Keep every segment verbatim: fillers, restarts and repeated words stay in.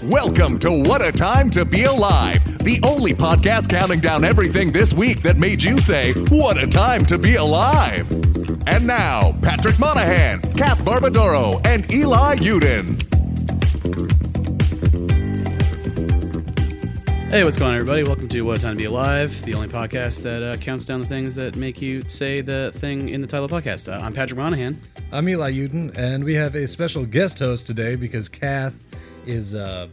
Welcome to What a Time to Be Alive, the only podcast counting down everything this week that made you say, what a time to be alive. And now, Patrick Monahan, Kath Barbadoro, and Eli Uden. Hey, what's going on, everybody? Welcome to What a Time to Be Alive, the only podcast that uh, counts down the things that make you say the thing in the title of the podcast. Uh, I'm Patrick Monahan. I'm Eli Uden, and we have a special guest host today because Kath is a,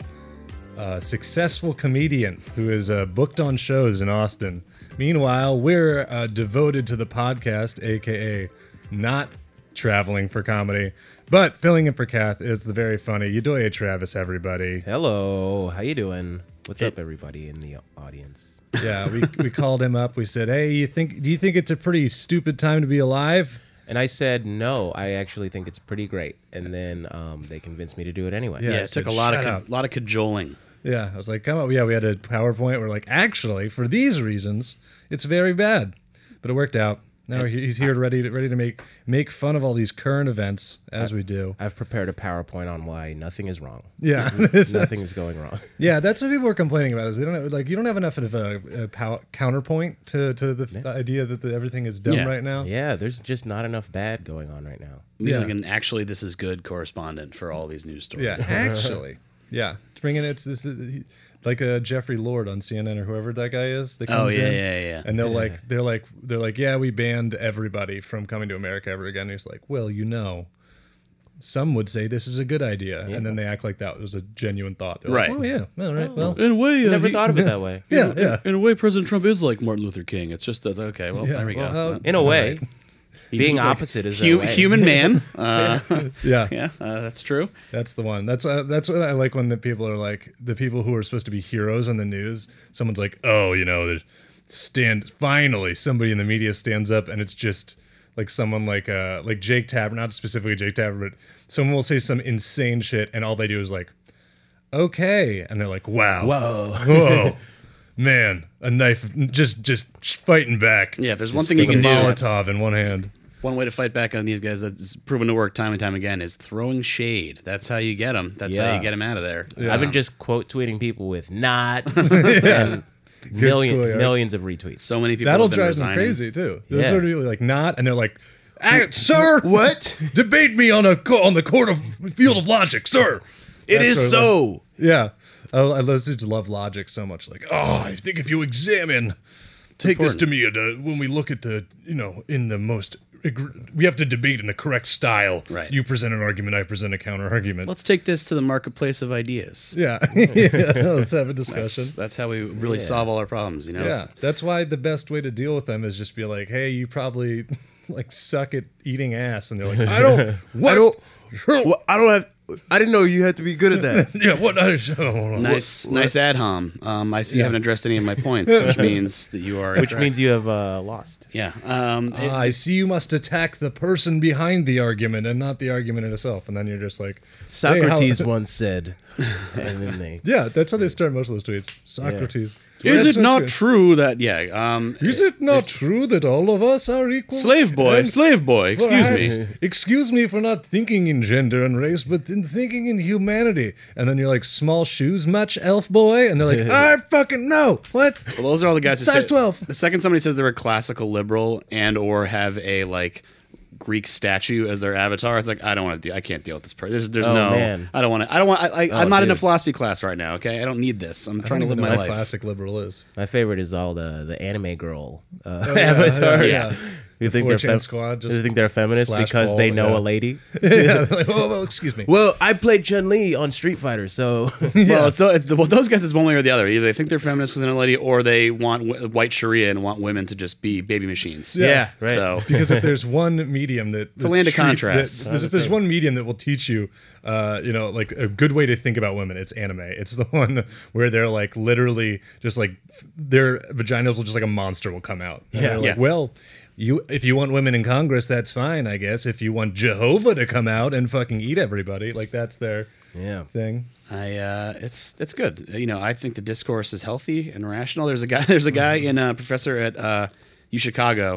a successful comedian who is uh, booked on shows in Austin. Meanwhile, we're uh, devoted to the podcast, aka not traveling for comedy, but filling in for Kath is the very funny Eudoia Travis, everybody. Hello, how you doing? What's Hey. up, everybody in the audience? Yeah, we we called him up. We said, "Hey, you think? Do you think it's a pretty stupid time to be alive?" And I said, no, I actually think it's pretty great. And then um, they convinced me to do it anyway. Yeah, Yeah, I it took said, a lot of "Shut ca- up." lot of cajoling. Yeah, I was like, "Come on!" Yeah, we had a PowerPoint. We're like, "Actually, for these reasons, it's very bad," but it worked out. Now he's here, ready to ready to make make fun of all these current events as we do. I've prepared a PowerPoint on why nothing is wrong. Yeah, Nothing is going wrong. Yeah, that's what people are complaining about. Is they don't have, like you don't have enough of a, a pow- counterpoint to to the, the idea that the, everything is dumb Yeah. right now. Yeah, there's just not enough bad going on right now. We need Yeah. like an actually this is good correspondent for all these news stories. Yeah, actually, yeah, it's bringing it's this is, like a Jeffrey Lord on C N N or whoever that guy is that Oh, comes yeah, in, yeah, yeah. and they're like they're like they're like yeah, we banned everybody from coming to America ever again. And he's like, well, you know, some would say this is a good idea, Yeah. and then they act like that was a genuine thought. They're Right. like, oh yeah, all right, well, In a way, uh, Never he- thought of it that way. yeah, yeah. In a way, President Trump is like Martin Luther King. It's just that okay. Well, Yeah, there we well, go. uh, In a way, He's being like opposite is hu- a way. human man. Uh, Yeah, yeah, uh, that's true. that's the one. That's uh, that's what I like when the people are like the people who are supposed to be heroes in the news. Someone's like, oh, you know, there's stand. Finally, somebody in the media stands up, and it's just like someone like uh like Jake Tapper, not specifically Jake Tapper, but someone will say some insane shit, and all they do is like, okay, and they're like, wow, Whoa. whoa, man, a knife, just just fighting back. Yeah, if there's one thing you with can a do. Molotov in one hand. One way to fight back on these guys that's proven to work time and time again is throwing shade. That's how you get them. That's how Yeah. you get them out of there. Yeah. I've been just quote tweeting people with not and million, schoolyard. millions of retweets. So many people That'll have been drive them resigning. crazy too. Those Yeah. sort of people like not, and they're like, "Ah, "Sir, what? Debate me on a co- on the court of field of logic, sir." It That's is sort of so. Yeah, I, I those dudes love logic so much. Like, oh, I think if you examine, take this to me at a, when we look at the, you know, in the most, we have to debate in the correct style. Right. You present an argument, I present a counter argument. Let's take this to the marketplace of ideas. yeah, yeah. Let's have a discussion. That's, that's how we really solve all our problems, you know? Yeah, that's why the best way to deal with them is just be like, "Hey, you probably like suck at eating ass," and they're like, "I don't, what? I don't. Well, I don't have. I didn't know you had to be good at that. yeah, what? I don't Nice, nice ad hom. Um, I see you Yeah. haven't addressed any of my points, which means that you are. Which means you have uh, lost. yeah. Um, it- I see you must attack the person behind the argument and not the argument in itself, and then you're just like, Socrates hey, how- once said, and then they. Yeah, that's how they start most of those tweets. Socrates. is That's it not good. true that yeah? Um, Is it not true that all of us are equal? slave boy, And slave boy. Excuse perhaps- me. Excuse me for not thinking in gender and race, but in thinking in humanity. And then you're like, small shoes much, elf boy? And they're like, I fucking know. What? Well, those are all the guys. Who Size say- twelve. The second somebody says they're a classical liberal and or have a like Greek statue as their avatar, it's like I don't want to. De- I can't deal with this person. There's, there's Oh, no. man. I don't want to. I don't want. I, I, Oh, I'm not in a dude. philosophy class right now. Okay, I don't need this. I'm I trying to don't live even know my what life. classic liberal is. My favorite is all the the anime girl uh, Oh, yeah, avatars. yeah, yeah. You The think they're four chan fem- squad, just you think they're feminists slash because ball, they know yeah. a lady? yeah, they're like, oh, well, excuse me. Well, I played Chun Li on Street Fighter, so Well, it's, the, it's the, well, those guys is one way or the other. Either they think they're feminists within a lady, or they want w- white Sharia and want women to just be baby machines. yeah, right. So Because if there's one medium that It's a land of treats- contrast. that- if there's one medium that will teach you, uh, you know, like a good way to think about women, it's anime. It's the one where they're like literally just like their vaginas will just like a monster will come out. And Yeah. they're like, Yeah. well, you if you want women in Congress, that's fine, I guess. If you want Jehovah to come out and fucking eat everybody, like that's their yeah. thing. I uh, it's it's good. You know, I think the discourse is healthy and rational. There's a guy. There's a guy in uh, professor at uh, U Chicago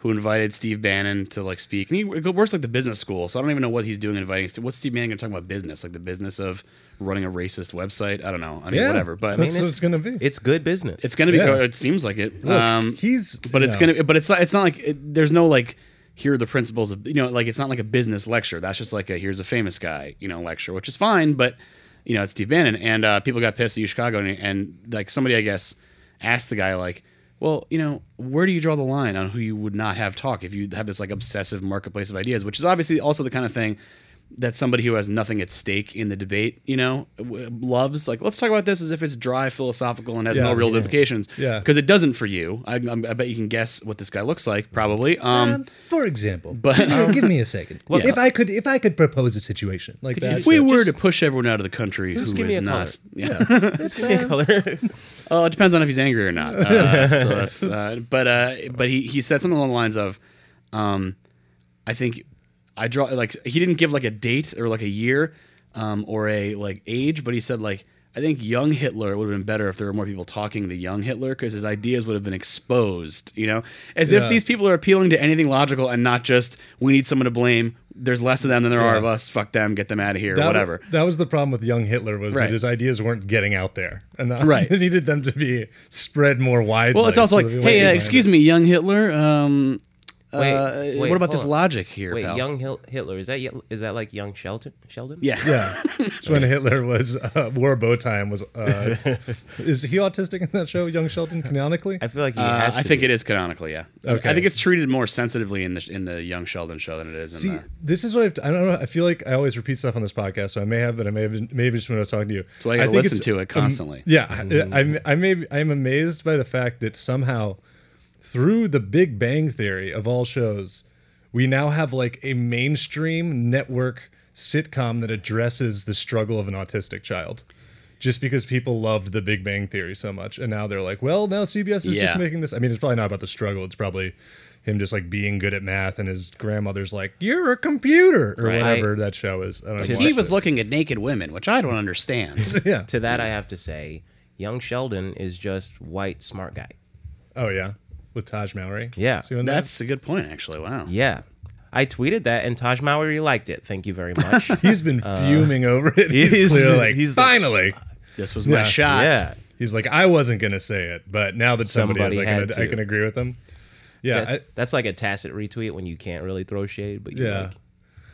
who invited Steve Bannon to like speak. And he works like the business school, so I don't even know what he's doing inviting. What's Steve Bannon going to talk about business? Like the business of running a racist website? I don't know. I mean, Yeah, whatever. But that's I mean, what it's gonna be. It's good business. it's going to be. Yeah. It seems like it. Look, um, he's, but it's you know, going to. But it's not. It's not like it, there's no like. Here are the principles of you know like it's not like a business lecture. That's just like a here's a famous guy you know lecture, which is fine. But you know it's Steve Bannon, and uh, people got pissed at U Chicago, and, and like somebody I guess asked the guy like. Well, you know, where do you draw the line on who you would not have talk if you have this like obsessive marketplace of ideas, which is obviously also the kind of thing that somebody who has nothing at stake in the debate, you know, w- loves. Like, let's talk about this as if it's dry, philosophical, and has Yeah, no real yeah. implications. Yeah. Because it doesn't for you. I, I'm- I bet you can guess what this guy looks like, probably. Um, Um, for example, but- give, me, give me a second. Yeah. If I could, if I could propose a situation like Could you that, if we Just- were to push everyone out of the country who Just give me is a not, color. yeah, That's fine. Color. well, it depends on if he's angry or not. Uh, so that's, uh, but uh, but he, he said something along the lines of, um, I think I draw like he didn't give like a date or like a year um, or a like age, but he said like I think young Hitler would have been better if there were more people talking to young Hitler because his ideas would have been exposed. You know, as Yeah. if these people are appealing to anything logical and not just we need someone to blame. There's less of them than there are Yeah. of us. Fuck them. Get them out of here. that, whatever. That was the problem with young Hitler was Right. that his ideas weren't getting out there, and that, Right. they needed them to be spread more widely. Well, it's also like, hey, uh, excuse me, young Hitler. Um, Wait, uh, wait, what about hold this on. logic here? Wait, pal? young Hil- Hitler is that ye- is that like young Sheldon? Sheldon? Yeah. Yeah, it's when Hitler was uh, wore a bow tie and was. Uh, is he autistic in that show, Young Sheldon? Canonically, I feel like he Uh, has to I think be. it is canonically, yeah. Okay. I think it's treated more sensitively in the in the Young Sheldon show than it is in see, the. this is what I've, I don't know. I feel like I always repeat stuff on this podcast, so I may have, but I may have, maybe just when I was talking to you. That's why you gotta think listen it's, to it constantly. Um, yeah, I, I'm, I may, I'm amazed by the fact that somehow, through the Big Bang Theory of all shows, we now have like a mainstream network sitcom that addresses the struggle of an autistic child. Just because people loved the Big Bang Theory so much, and now they're like, well, now C B S is just Yeah. making this. I mean, it's probably not about the struggle. It's probably him just like being good at math, and his grandmother's like, "You're a computer," or Right. whatever that show is. I don't know. He watch was this. looking at naked women, which I don't understand. Yeah. To that, I have to say, young Sheldon is just white smart guy. Oh yeah, with Taj Mowry. Yeah. See what that? That's a good point, actually. Wow. Yeah, I tweeted that, and Taj Mowry liked it. Thank you very much. He's been fuming over it. He's, he's- clearly like, he's- finally. This was my Yeah. shot. yeah, He's like, I wasn't gonna say it, but now that somebody, Somebody is, I had can, I to. can agree with him. Yeah, that's, I, that's like a tacit retweet when you can't really throw shade, but you yeah. like,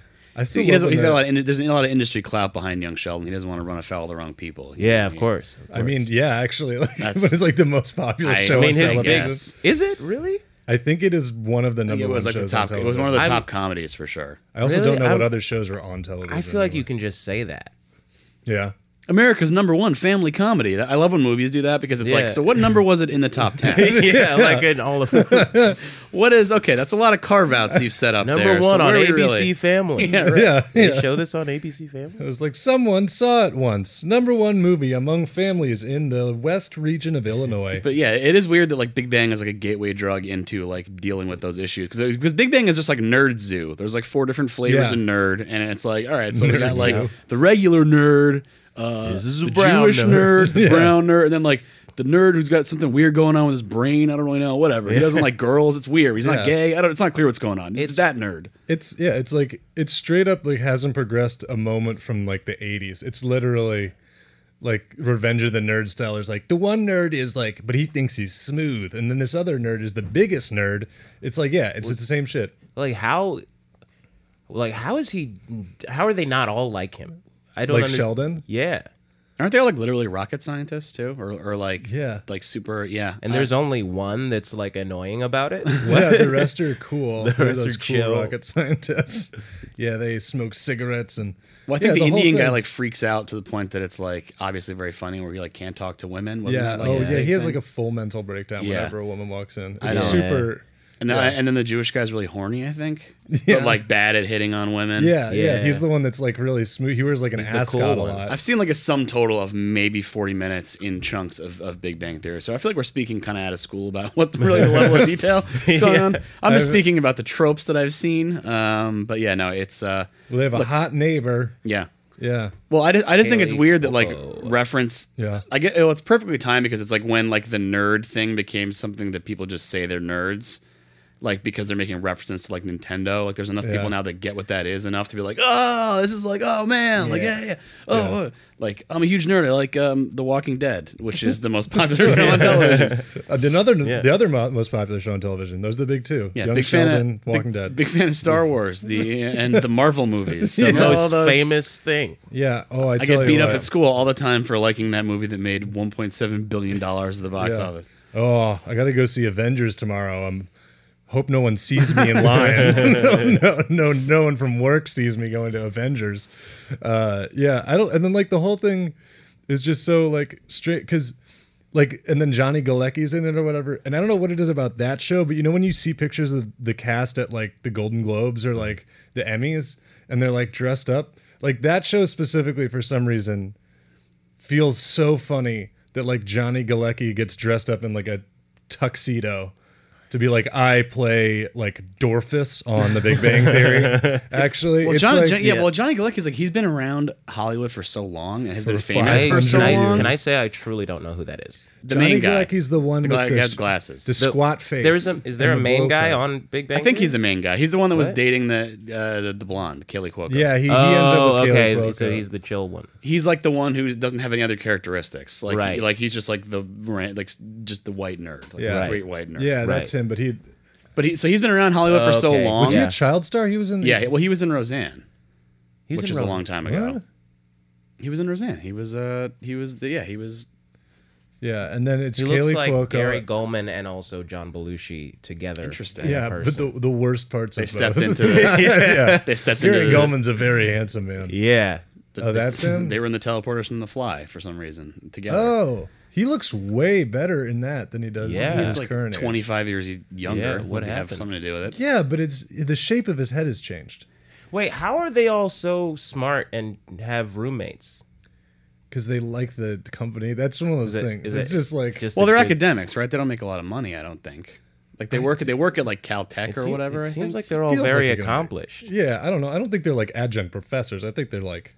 I still He doesn't, love he's when got a that- lot of, in- there's a lot of industry clout behind Young Sheldon. He doesn't want to run afoul of the wrong people. You know yeah, what of I mean? course. of I mean, course. yeah, actually, like, That's- it was like the most popular I- show I mean, on his television. guess. is it really? I think it is one of the I think number it was one like the shows top. on It was one of the television. I'm- top comedies for sure. I also Really? don't know what I'm- other shows are on television. I feel like you anymore. can just say that. Yeah. America's number one family comedy. I love when movies do that because it's like, Yeah. so what number was it in the top ten? yeah, like in all of What is okay? That's a lot of carve outs you've set up number there. one so on where are A we B C really- Family. Yeah, right. Yeah. They yeah. show this on A B C Family. It was like someone saw it once. Number one movie among families in the West region of Illinois. But yeah, it is weird that like Big Bang is like a gateway drug into like dealing with those issues because because Big Bang is just like Nerd Zoo. There's like four different flavors Yeah. of nerd, and it's like all right, so we Nerd got like Zoo. the regular nerd, uh, This is a the brown Jewish nerd. nerd, the Yeah. brown nerd, and then like the nerd who's got something weird going on with his brain. I don't really know. Whatever. He doesn't like girls. It's weird. He's Yeah. not gay. I don't. It's not clear what's going on. It's, It's- that nerd. It's yeah, it's like it's straight up like hasn't progressed a moment from like the eighties. It's literally like Revenge of the Nerd style. There's like the one nerd is like, but he thinks he's smooth, and then this other nerd is the biggest nerd. It's like yeah, it's it's the same shit. Like how, like how is he? How are they not all like him? I don't Like understand. Sheldon? Yeah, Aren't they all like literally rocket scientists too, or or like Yeah. like super yeah? and there's only one that's like annoying about it. Yeah, the rest are cool. The rest those are cool chill. rocket scientists. Yeah, they smoke cigarettes and. Well, I think yeah, the, whole Indian guy thing. like freaks out to the point that it's like obviously very funny where he like can't talk to women. Wasn't Yeah. that, like, Oh, his yeah. big He has thing? like a full mental breakdown Yeah. whenever a woman walks in. I It's know. super. and, then, yeah. and then the Jewish guy's really horny, I think, Yeah. but like bad at hitting on women. Yeah, yeah, Yeah. He's the one that's like really smooth. He wears like an He's the ascot cool a one. lot. I've seen like a sum total of maybe forty minutes in chunks of, of Big Bang Theory. So I feel like we're speaking kind of out of school about what the, really the level of detail is going Yeah. on. I'm just I've- speaking about the tropes that I've seen. Um, but yeah, no, it's uh, Well, they have a hot neighbor. yeah. Yeah, Well, I just, I just think it's Haley weird that like Cuoco. reference. yeah. I get well, it's perfectly timed because it's like when like the nerd thing became something that people just say they're nerds. like because they're making references to like Nintendo. Like there's enough Yeah. people now that get what that is enough to be like, oh, this is like, oh man, like yeah, yeah, oh, Yeah. oh. Like I'm a huge nerd. I like um, The Walking Dead, which is the most popular show on television. Uh, the other, Yeah. the other mo- most popular show on television. Those are the big two. Yeah, Young big Sheldon, fan of Walking big, Dead. Big fan of Star Wars, the and the Marvel movies. The Some of all most those- famous thing. Yeah. Oh, I, I tell get you beat up what. at school all the time for liking that movie that made one point seven billion dollars at the box Yeah. office. Oh, I got to go see Avengers tomorrow. I'm hope no one sees me in line. no, no, no, no one from work sees me going to Avengers. Uh, yeah, I don't. And then like the whole thing is just so like straight because. Like and then Johnny Galecki's in it or whatever, and I don't know what it is about that show, but you know when you see pictures of the cast at like the Golden Globes or like the Emmys, and they're like dressed up, like that show specifically for some reason feels so funny that like Johnny Galecki gets dressed up in like a tuxedo to be like I play like Dorfus on The Big Bang Theory. Actually, Well, it's John, like, John- yeah, yeah. well, Johnny Galecki's like he's been around Hollywood for so long and has been For famous five for so can, I, long. can I say I truly don't know who that is? the Johnny main guy? Galecki's the one The with guy the, who has glasses. the squat face. There's a is there a and the main blow guy cut. on Big Bang? I think he's Theory? the main guy. He's the one that was What? dating the uh, the, the blonde, Kaylee Cuoco. Yeah, he, he Oh, ends up with okay. Caleb So Cuoco. he's the chill one. he's like the one who doesn't have any other characteristics. Like, Right. he, like he's just like the ran- like just the white nerd, like Yeah. the Right. straight white nerd. Yeah, that's Right. him. But he But he so he's been around Hollywood for so Okay. long. was he Yeah. a child star? He was in. Yeah, well, he was in Roseanne, He was which in is a Roseanne. long time ago. What? He was in Roseanne. He was uh he was the yeah he was Yeah, and then it's He Kaylee looks like Cuoco. Gary Goldman and also John Belushi together. Interesting. in a Yeah, but person. the the worst parts they of stepped both. into the, yeah. they stepped Gary into Goldman's a very handsome man. yeah. the, Oh, they- that's him? They were in the teleporters from The Fly for some reason together. Oh, he looks way better in that than he does Yeah. in his He's like current age. twenty-five years younger. Yeah, what would have happened? something to do with it. Yeah, but it's the shape of his head has changed Wait, how are they all so smart and have roommates? because they like the company. That's one of those Is it- things. is It's it just like Just Well, a they're good- academics, right? They don't make a lot of money, I don't think. Like they work, they work at like Caltech It or seem- whatever. It I seems think. like they're all Feels very like a good accomplished. yeah. I don't know. I don't think they're like adjunct professors. I think they're like.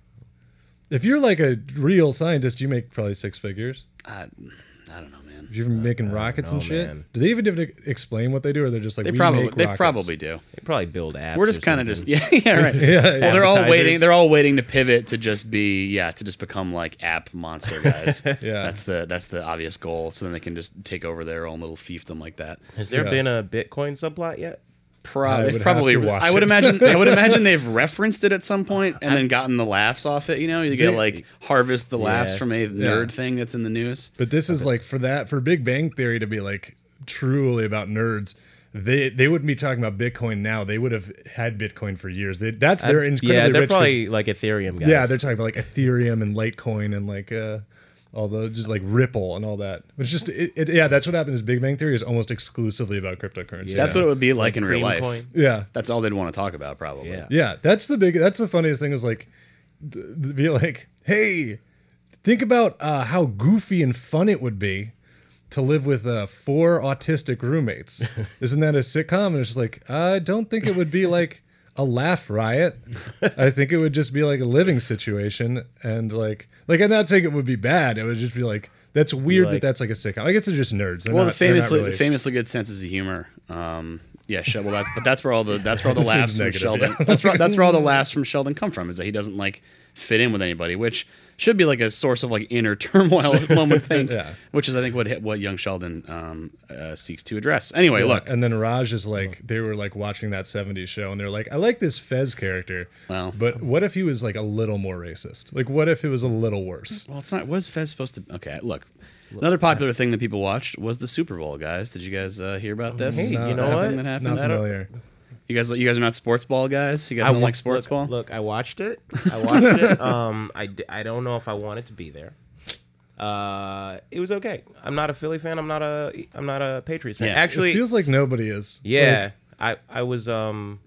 If you're like a real scientist, you make probably six figures. I, I don't know, man. If you're making rockets and know, shit, man. do they even even explain what they do, or they're just like They we probably, make they rockets? probably do. They probably build apps. We're just or kind of something. just yeah, yeah, right. Yeah, Well, they're all Advertisers. waiting. They're all waiting to pivot to just be yeah, to just become like app monster guys. Yeah. that's the that's the obvious goal. So then they can just take over their own little fiefdom like that. Has there Yeah. been a Bitcoin subplot yet? Pro- I they've would probably. have to watch I would it. imagine. I would imagine they've referenced it at some point and then gotten the laughs off it. You know, you get They- like harvest the laughs Yeah. from a nerd thing that's in the news. But this is like for that for Big Bang Theory to be like truly about nerds. They they wouldn't be talking about Bitcoin now. They would have had Bitcoin for years. They, that's they're incredibly yeah, they're rich 'cause- probably like Ethereum guys. yeah, they're talking about like Ethereum and Litecoin and like uh all the just like Ripple and all that. It's just it, it, yeah, that's what happened. Is Big Bang Theory is almost exclusively about cryptocurrency. That's what it would be like, in real Cream life. coin. Yeah, That's all they'd want to talk about, probably. Yeah. yeah. That's the big. That's the funniest thing is like th- th- be like, hey, think about uh, how goofy and fun it would be to live with uh, four autistic roommates. Isn't that a sitcom? And it's just like, I don't think it would be like a laugh riot. I think it would just be like a living situation. And like, like I'm not saying it would be bad. It would just be like, that's weird like- that that's like a sitcom. I guess they're just nerds. They're Well, not, the they're not famously really- famously good senses of humor. Um, yeah, Sh- well, that's, but that's where all the that's where all the Seems laughs from negative, Sheldon. yeah. That's where that's where all the laughs from Sheldon come from. Is that he doesn't like fit in with anybody, which should be like a source of like inner turmoil. One would think, Yeah. which is I think what what young Sheldon um, uh, seeks to address. Anyway, look, And then Raj is like, they were like watching that seventies show and they're like, I like this Fez character. Well. But what if he was like a little more racist? Like, what if it was a little worse? well, it's not. What is Fez supposed to? Okay, look. Another popular thing that people watched was the Super Bowl, guys. Did you guys uh, hear about this? Hey, you know That what? thing that happened? Not I don't- familiar. You guys, you guys are not sports ball guys. You guys I don't wa- like sports look, ball. Look, I watched it. I watched it. Um, I, d- I don't know if I wanted to be there. Uh, it was okay. I'm not a Philly fan. I'm not a I'm not a Patriots fan. Yeah. Actually, It feels like nobody is. yeah, I I was um,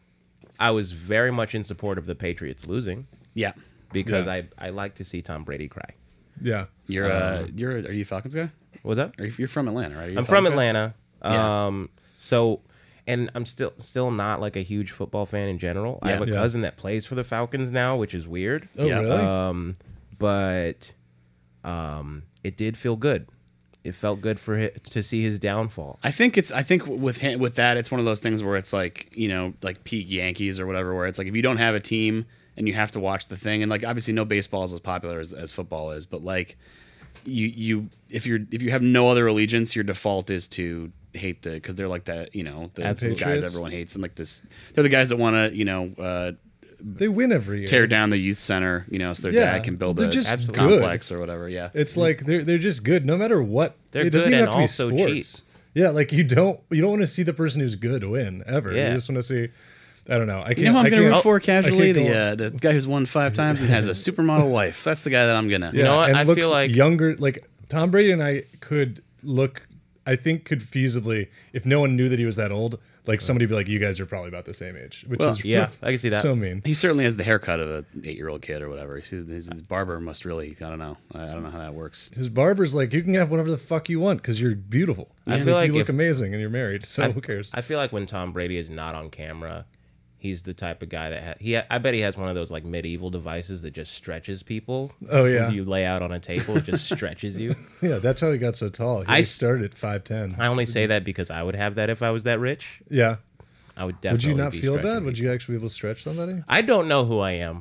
I was very much in support of the Patriots losing Yeah, because Yeah. I I like to see Tom Brady cry. Like, yeah. you're uh, you're are you a Falcons guy? What's that? Are you, you're from Atlanta, right? Are you a I'm from Falcons guy? Atlanta. Yeah. Um, so, and I'm still still not like a huge football fan in general. I Yeah. have a Yeah. cousin that plays for the Falcons now, which is weird. Oh, Yeah. really? Um, but um, it did feel good. it felt good for him to see his downfall. I think it's. I think with him, with that, it's one of those things where it's like you know, like peak Yankees or whatever, where it's like if you don't have a team and you have to watch the thing, and like obviously no baseball is as popular as, as football is, but like you you if you're if you have no other allegiance, your default is to hate the because they're like that you know the Patriots? guys everyone hates and like this they're the guys that want to you know uh, They win every year. tear down the youth center you know so their Yeah, dad can build they're a just complex or whatever. Yeah, It's like they're they're just good no matter what. They're it doesn't good even and have to also be sports. cheap. Yeah, like you don't you don't want to see the person who's good win ever. Yeah. You just want to see. I don't know. I can't. you know who I'm I gonna can't, root for I casually can't go the on- uh, the guy who's won five times and has a supermodel wife. That's the guy that I'm gonna. Yeah, know what? and I looks feel like- younger. Like Tom Brady and I could look. I think could feasibly, if no one knew that he was that old, like somebody be like, "You guys are probably about the same age," which Well, is Yeah, I can see that. so mean. He certainly has the haircut of an eight-year-old kid or whatever. His, his, his barber must really, I don't know. I, I don't know how that works. His barber's like, "You can have whatever the fuck you want because you're beautiful. I You feel like you look if- amazing and you're married. So I, who cares?" I feel like when Tom Brady is not on camera, he's the type of guy that ha- he. I bet he has one of those like medieval devices that just stretches people. Oh, yeah. As you lay out on a table, it just stretches you. Yeah, that's how he got so tall. He I s- started at five ten. I only say that because I would have that if I was that rich. Yeah. I would Would definitely. you not be feel stretching bad? Would people. you actually be able to stretch somebody? I don't know who I am.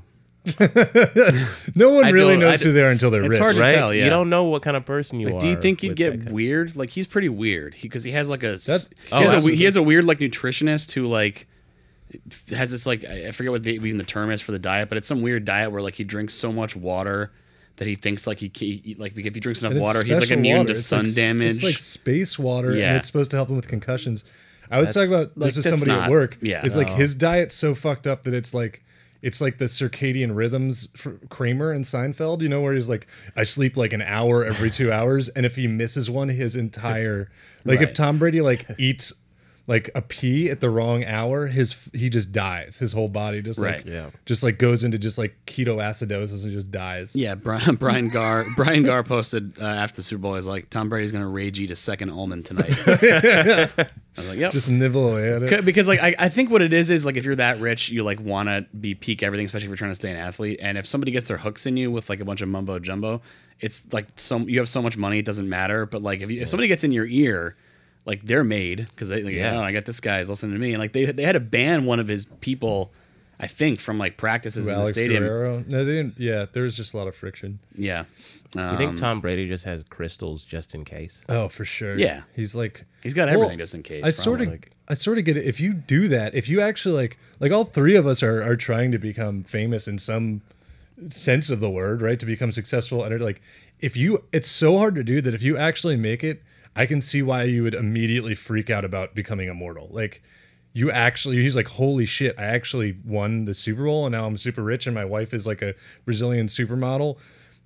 No one I really don't- knows I who they are until they're It's rich. hard to Right? tell, yeah. You don't know what kind of person you Like, are. do you think you'd with get that kind- weird? Like, he's pretty weird because he has like a s- That's- he, oh, has a we- absolutely. he has a weird like nutritionist who like has this like I I forget what the, even the term is for the diet, but it's some weird diet where like he drinks so much water that he thinks like he, ca- he like if he drinks enough And it's water, he's like special immune water. to It's sun like, s- damage. It's like space water, Yeah. and it's supposed to help him with concussions. I was talking about like, this with that's somebody not- at work. yeah. It's like his diet's so fucked up that it's like it's like the circadian rhythms for Kramer and Seinfeld, you know, where he's like, I sleep like an hour every two hours, and if he misses one, his entire like if Right. Tom Brady like eats like a pea at the wrong hour, his he just dies. His whole body just like Right. Yeah. just like goes into just like ketoacidosis and just dies. yeah, Brian, Brian Gar Brian Gar posted uh, after the Super Bowl. He's like, Tom Brady's gonna rage eat a second almond tonight. I was like, yep. Just nibble away at it. Because like I, I think what it is is like if you're that rich, you like want to be peak everything, especially if you're trying to stay an athlete. And if somebody gets their hooks in you with like a bunch of mumbo jumbo, it's like some you have so much money it doesn't matter. But like if you, if somebody gets in your ear, like they're made because they like Yeah. oh I got this guy's listening to me and like they they had to ban one of his people, I think from like practices Who, in the Alex stadium. Guerrero? No, they didn't. Yeah, there was just a lot of friction. Yeah, You um, think Tom Brady just has crystals just in case? Oh, for sure. Yeah. he's like he's got Well, everything just in case. I sort of, probably. I sort of get it. If you do that, if you actually like, like all three of us are are trying to become famous in some sense of the word, right? To become successful, and it, like, if you, it's so hard to do that. If you actually make it, I can see why you would immediately freak out about becoming immortal. Like, you actually, he's like, holy shit, I actually won the Super Bowl, and now I'm super rich, and my wife is like a Brazilian supermodel.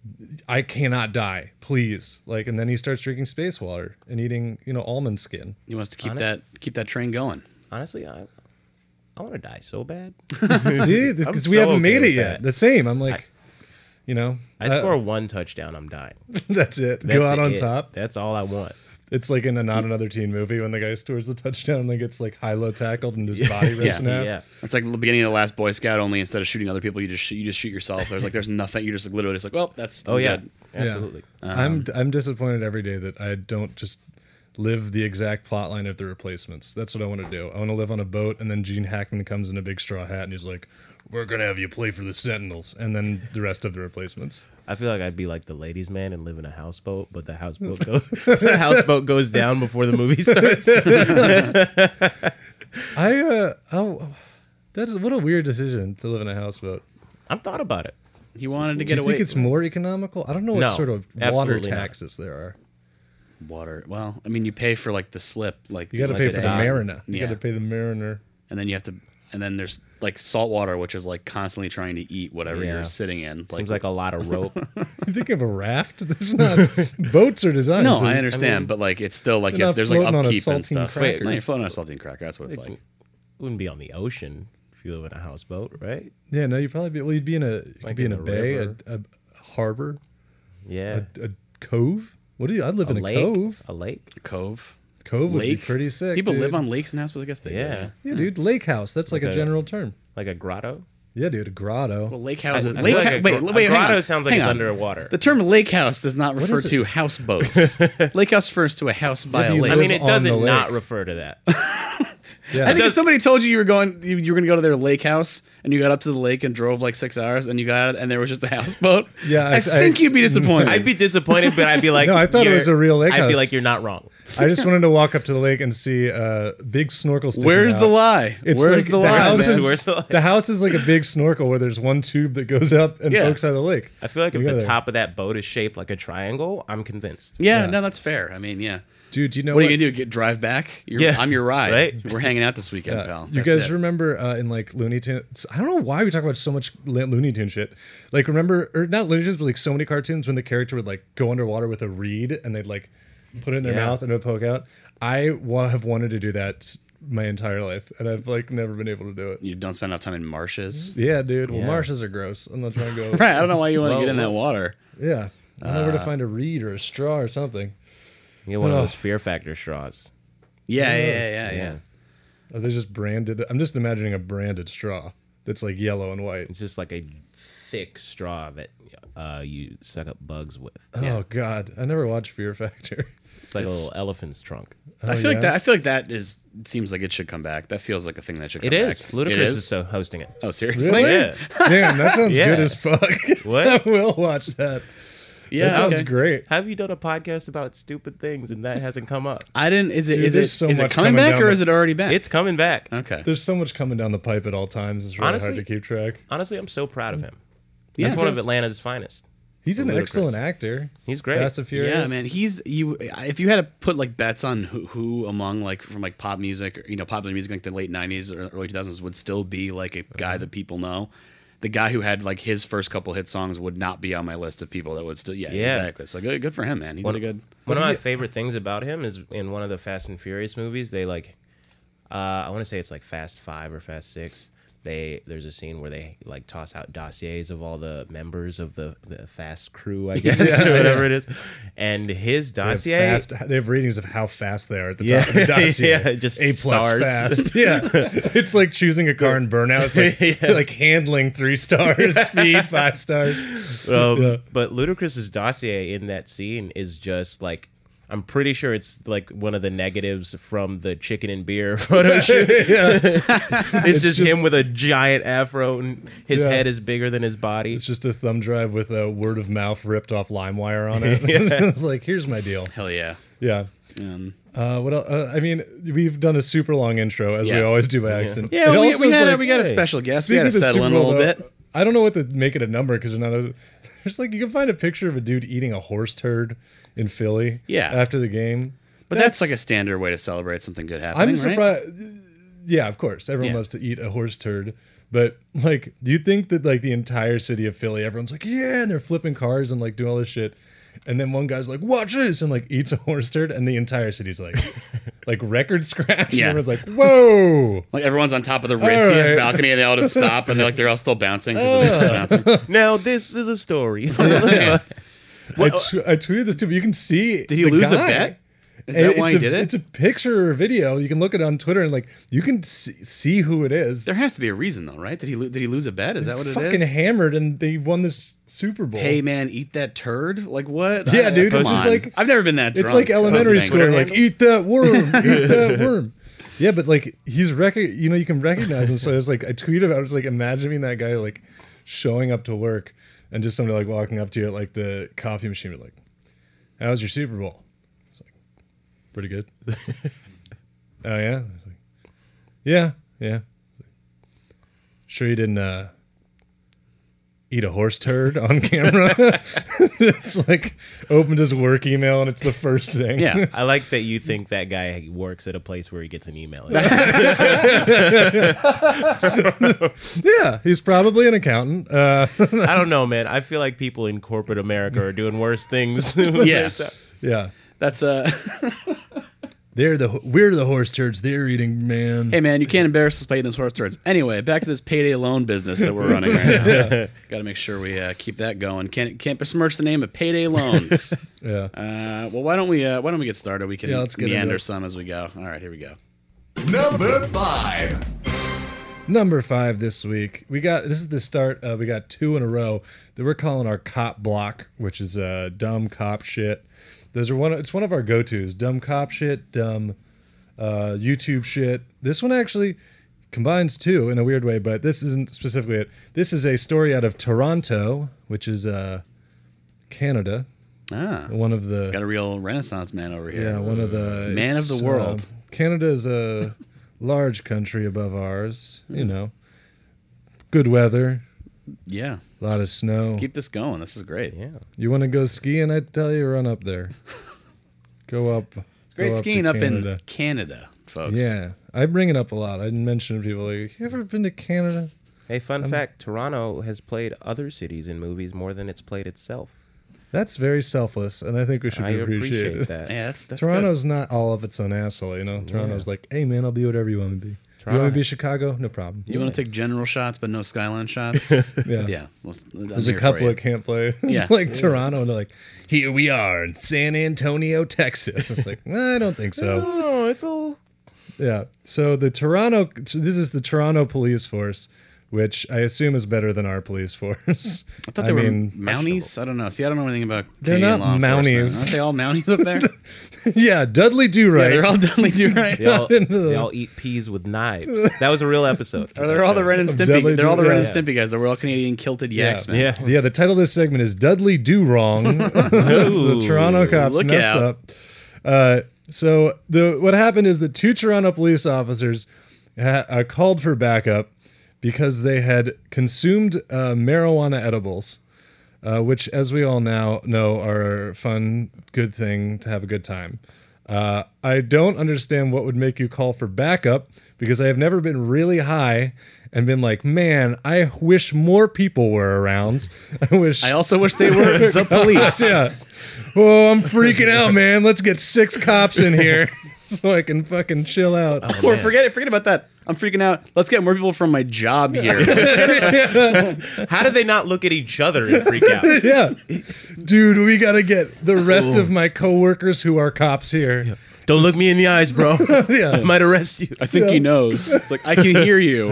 I cannot die, please. Like, and then he starts drinking space water and eating, you know, almond skin. He wants to keep Honest- that keep that train going. Honestly, I I want to die so bad. See, because we so haven't okay made with it yet. that. The same. I'm like, you know, I uh, score one touchdown, I'm dying. that's it. That's Go out on it. top. That's all I want. It's like in a not another teen movie when the guy scores the touchdown and then gets like high low tackled and his body rips in half. Yeah. It's like the beginning of the Last Boy Scout. Only instead of shooting other people, you just shoot, you just shoot yourself. There's like there's nothing. You just like, literally just like, well, that's Oh I'm yeah. good. Yeah. Absolutely. I'm I'm disappointed every day that I don't just live the exact plot line of the Replacements. That's what I want to do. I want to live on a boat, and then Gene Hackman comes in a big straw hat and he's like, "We're gonna have you play for the Sentinels," and then the rest of the Replacements. I feel like I'd be like the ladies' man and live in a houseboat, but the houseboat goes the houseboat goes down before the movie starts. I uh oh, that's what a weird decision to live in a houseboat. I've thought about it. He wanted to Do get you away. think it's more economical? I don't know what No, sort of water absolutely not. taxes there are. water. Well, I mean, you pay for like the slip, like You got to like pay for the dock. marina. You Yeah, got to pay the mariner. and then you have to, and then there's like salt water, which is like constantly trying to eat whatever Yeah. you're sitting in. Like, Seems like a lot of rope. You think of a raft? There's not boats are designed. no, to- I understand, but like it's still like You're you have, not there's like floating on a upkeep and saltine stuff. cracker. No, you're floating on a saltine cracker. That's what it's like. Wouldn't be on the ocean if you live in a houseboat, right? Yeah, no, you'd probably be. Well, you'd be in a. You could Like be in in a a bay, a, river. a harbor, Yeah. a, a cove. What do you? I'd live a in a lake. cove. A lake. Cove, Cove would be lake, pretty sick. People dude. live on lakes and houses. I guess they do. Yeah. Yeah, dude, lake house. That's like, Like a a- general term. Like a grotto. Yeah, dude, a grotto. Well, lake house. I is- feel lake like hou- a wait, gr- a wait, hang grotto on. sounds like Hang it's on. underwater. The term lake house does not refer is it? to houseboats. Lake house refers to a house by Yeah, a you lake. I mean, it live on the doesn't not lake. refer to that. Yeah, I think if somebody told you you were going, you, you were going to go to their lake house, and you got up to the lake and drove like six hours, and you got out, and there was just a houseboat. Yeah, I, I- I think ex- you'd be disappointed. I'd be disappointed, but I'd be like, No, I thought it you're- was a real lake I'd be house. like, you're not wrong. I just wanted to walk up to the lake and see a big snorkel sticking Where's out. the lie? It's Where's like the the lie? house man? is- Where's the- The house is like a big snorkel where there's one tube that goes up and Yeah. pokes out of the lake. I feel like if You go the there. top of that boat is shaped like a triangle, I'm convinced. yeah, Yeah. no, that's fair. I mean, yeah. Dude, do you know What, what? are you gonna do? Get drive back? You're, Yeah, I'm your ride. right? We're hanging out this weekend, Yeah. pal. You That's guys it. remember uh, in like Looney Tunes? I don't know why we talk about so much Lo- Looney Tune shit. Like, remember, or not Looney Tunes, but like so many cartoons when the character would like go underwater with a reed and they'd like put it in their Yeah. mouth and it would poke out. I wa- have wanted to do that my entire life, and I've like never been able to do it. You don't spend enough time in marshes. Yeah, dude. Well, Yeah. marshes are gross. I'm not trying to go. Right. I don't know why you want to Whoa, get in that whoa. water. Yeah, I don't know Uh, where to find a reed or a straw or something. You get one of Ugh. those Fear Factor straws. Yeah, yeah, knows? yeah, yeah, yeah. Are they just branded? I'm just imagining a branded straw that's like yellow and white. It's just like a thick straw that uh, you suck up bugs with. Oh God, I never watched Fear Factor. It's like a little elephant's trunk. I Oh, feel like yeah? that. I feel like that is. It seems like it should come back. That feels like a thing that should. It come is. back. Ludacris It is? is. so hosting it. Oh, seriously? Really? Yeah. Damn, that sounds Yeah. good as fuck. What? I will watch that. Yeah, that sounds okay. great. Have you done a podcast about stupid things and that hasn't come up? I didn't. Is it? Dude, Is there's it? so is it much coming coming back down or the- is it already back? It's coming back. okay. There's so much coming down the pipe at all times. It's really Honestly- hard to keep track. Honestly, I'm so proud of him. Yeah, He's one of Chris. Atlanta's finest. He's an Ludacris. excellent actor. He's great. Fast and Furious. Yeah, man. He's you. If you had to put like bets on who, who among like from like pop music, or, you know, popular music like the late nineties or early two thousands would still be like a guy that people know. The guy who had like his first couple hit songs would not be on my list of people that would still. Yeah, Yeah. exactly. So good, good for him, man. He One, did a good. one of my favorite things about him is in one of the Fast and Furious movies, they like, uh, I want to say it's like Fast Five or Fast Six. They there's a scene where they like toss out dossiers of all the members of the, the Fast crew, I guess, Yeah, or whatever yeah. it is, and his They have, dossier. fast, they have ratings of how fast they are at the Yeah. top of the dossier. Yeah, just A plus stars. fast. Yeah, it's like choosing a car in burnout. It's like, like handling three stars, speed five stars. Um, Yeah. But Ludacris's dossier in that scene is just like, I'm pretty sure it's like one of the negatives from the chicken and beer photo shoot. Yeah, It's, just, just- him with a giant afro and his Yeah. head is bigger than his body. it's just a thumb drive with a word of mouth ripped off LimeWire on it. Yeah. It's like, here's my deal. Hell yeah. Yeah. Um, Uh, what else? Uh, I mean, we've done a super long intro as we Yeah. always do by accident. yeah, It we, also we is had a, like, we got a hey, special guest. We speaking had to of the settle Super in a Bowl, little though, bit. I don't know what to make it a number because you're not. A, there's like you can find a picture of a dude eating a horse turd in Philly. Yeah. After the game. But that's, like a standard way to celebrate something good happening. I'm right? surprised. Yeah, of course, everyone Yeah. loves to eat a horse turd. But like, do you think that like the entire city of Philly, everyone's like, yeah, and they're flipping cars and like doing all this shit, and then one guy's like, watch this, and like eats a horse turd, and the entire city's like, like record scratch. Yeah. And everyone's like, whoa. Like everyone's on top of the Ritz right. balcony and they all just stop and they're like they're all still bouncing. 'cause they're still bouncing. Now this is a story. Yeah. I, t- I tweeted this too, but you can see. Did he the lose a guy. bet? Is And that why it's he a, did it? It's a picture or a video. You can look it on Twitter and like you can see, see who it is. There has to be a reason though, right? Did he lo- did he lose a bet? Is that what it Fucking is? hammered, and they won this Super Bowl. Hey man, eat that turd? Like what? Yeah, I- dude, Come it's just on. like- I've never been that drunk. It's like elementary That's the school. thing. Like, eat that worm, eat that worm. Yeah, but like he's rec- you know, you can recognize him. So I was like, I tweeted about, I was like, imagining that guy like showing up to work and just somebody like walking up to you at like the coffee machine, like, "How was your Super Bowl?" It's like, pretty good. Oh yeah, I was like, yeah, yeah. Sure you didn't uh, eat a horse turd on camera? It's like opens his work email and it's the first thing. Yeah. I like that you think that guy works at a place where he gets an email. Yeah, he's probably an accountant. Uh, I don't know, man. I feel like people in corporate America are doing worse things. Yeah. yeah, That's uh they're the we're the horse turds they're eating, man. hey man, you can't embarrass us by eating those horse turds. Anyway, back to this payday loan business that we're running right now. Got to make sure we uh, keep that going. Can't can't besmirch the name of payday loans. Yeah, Uh, well, why don't we uh, why don't we get started? We can Yeah, let's get into meander it. some as we go. All right, here we go. Number five. Number five this week. We got this is the start. Uh, we got two in a row that we're calling our cop block, which is uh, dumb cop shit. Those are one. It's one of our go-tos. Dumb cop shit, dumb uh, YouTube shit. This one actually combines two in a weird way, but this isn't specifically it. This is a story out of Toronto, which is uh, Canada. Ah, One of the got a real Renaissance man over here. yeah, one of the Man of the it's, world. Uh, Canada is a large country above ours. You know, good weather, Yeah. a lot of snow. Keep this going. This is great. Yeah. You want to go skiing? I tell you, run up there. Go up. Great go up skiing to up Canada. in Canada, folks. Yeah, I bring it up a lot. I mention to people like, "You ever been to Canada?" Hey, fun fact: Toronto has played other cities in movies more than it's played itself. That's very selfless, and I think we should I appreciate, appreciate it. that. Yeah, that's that's Toronto's not all of its own asshole, you know. Toronto's like, "Hey, man, I'll be whatever you want me to be. You Toronto- want me to be Chicago? No problem." good. You want to take general shots, but no skyline shots? Yeah. Yeah. Well, I'm There's a here for couple you. that can't play. It's Yeah. like Toronto, and they're like, "Here we are in San Antonio, Texas." It's like, I don't think so. Oh, it's all. Yeah. So the Toronto, so this is the Toronto police force, which I assume is better than our police force. I thought they were mean, Mounties. I don't know. See, I don't know anything about. They're Canadian not law enforcement. Mounties. Aren't they all Mounties up there? yeah, Dudley Do Yeah, Right. they're all Dudley Do Right. They all, into the- they all eat peas with knives. That was a real episode. Or they're all the Ren and Stimpy. Dudley They're all the Do- Ren yeah. and Stimpy guys. They're all Canadian kilted Yeah. Yaxmen. Yeah. Yeah, the title of this segment is Dudley Do Wrong. That's the Toronto cops look messed out. up. Uh, so the what happened is that two Toronto police officers ha- uh, called for backup because they had consumed uh, marijuana edibles, uh, which, as we all now know, are a fun, good thing to have a good time. Uh, I don't understand what would make you call for backup because I have never been really high and been like, man, I wish more people were around. I wish. I also wish they were the police. yeah. Oh, I'm freaking out, man. Let's get six cops in here so I can fucking chill out. Or forget it. Forget about that. I'm freaking out. Let's get more people from my job here. How did they not look at each other and freak out? yeah. Dude, we got to get the rest of my coworkers who are cops here. Don't look me in the eyes, bro. Yeah. I might arrest you. I think he knows. It's like I can hear you.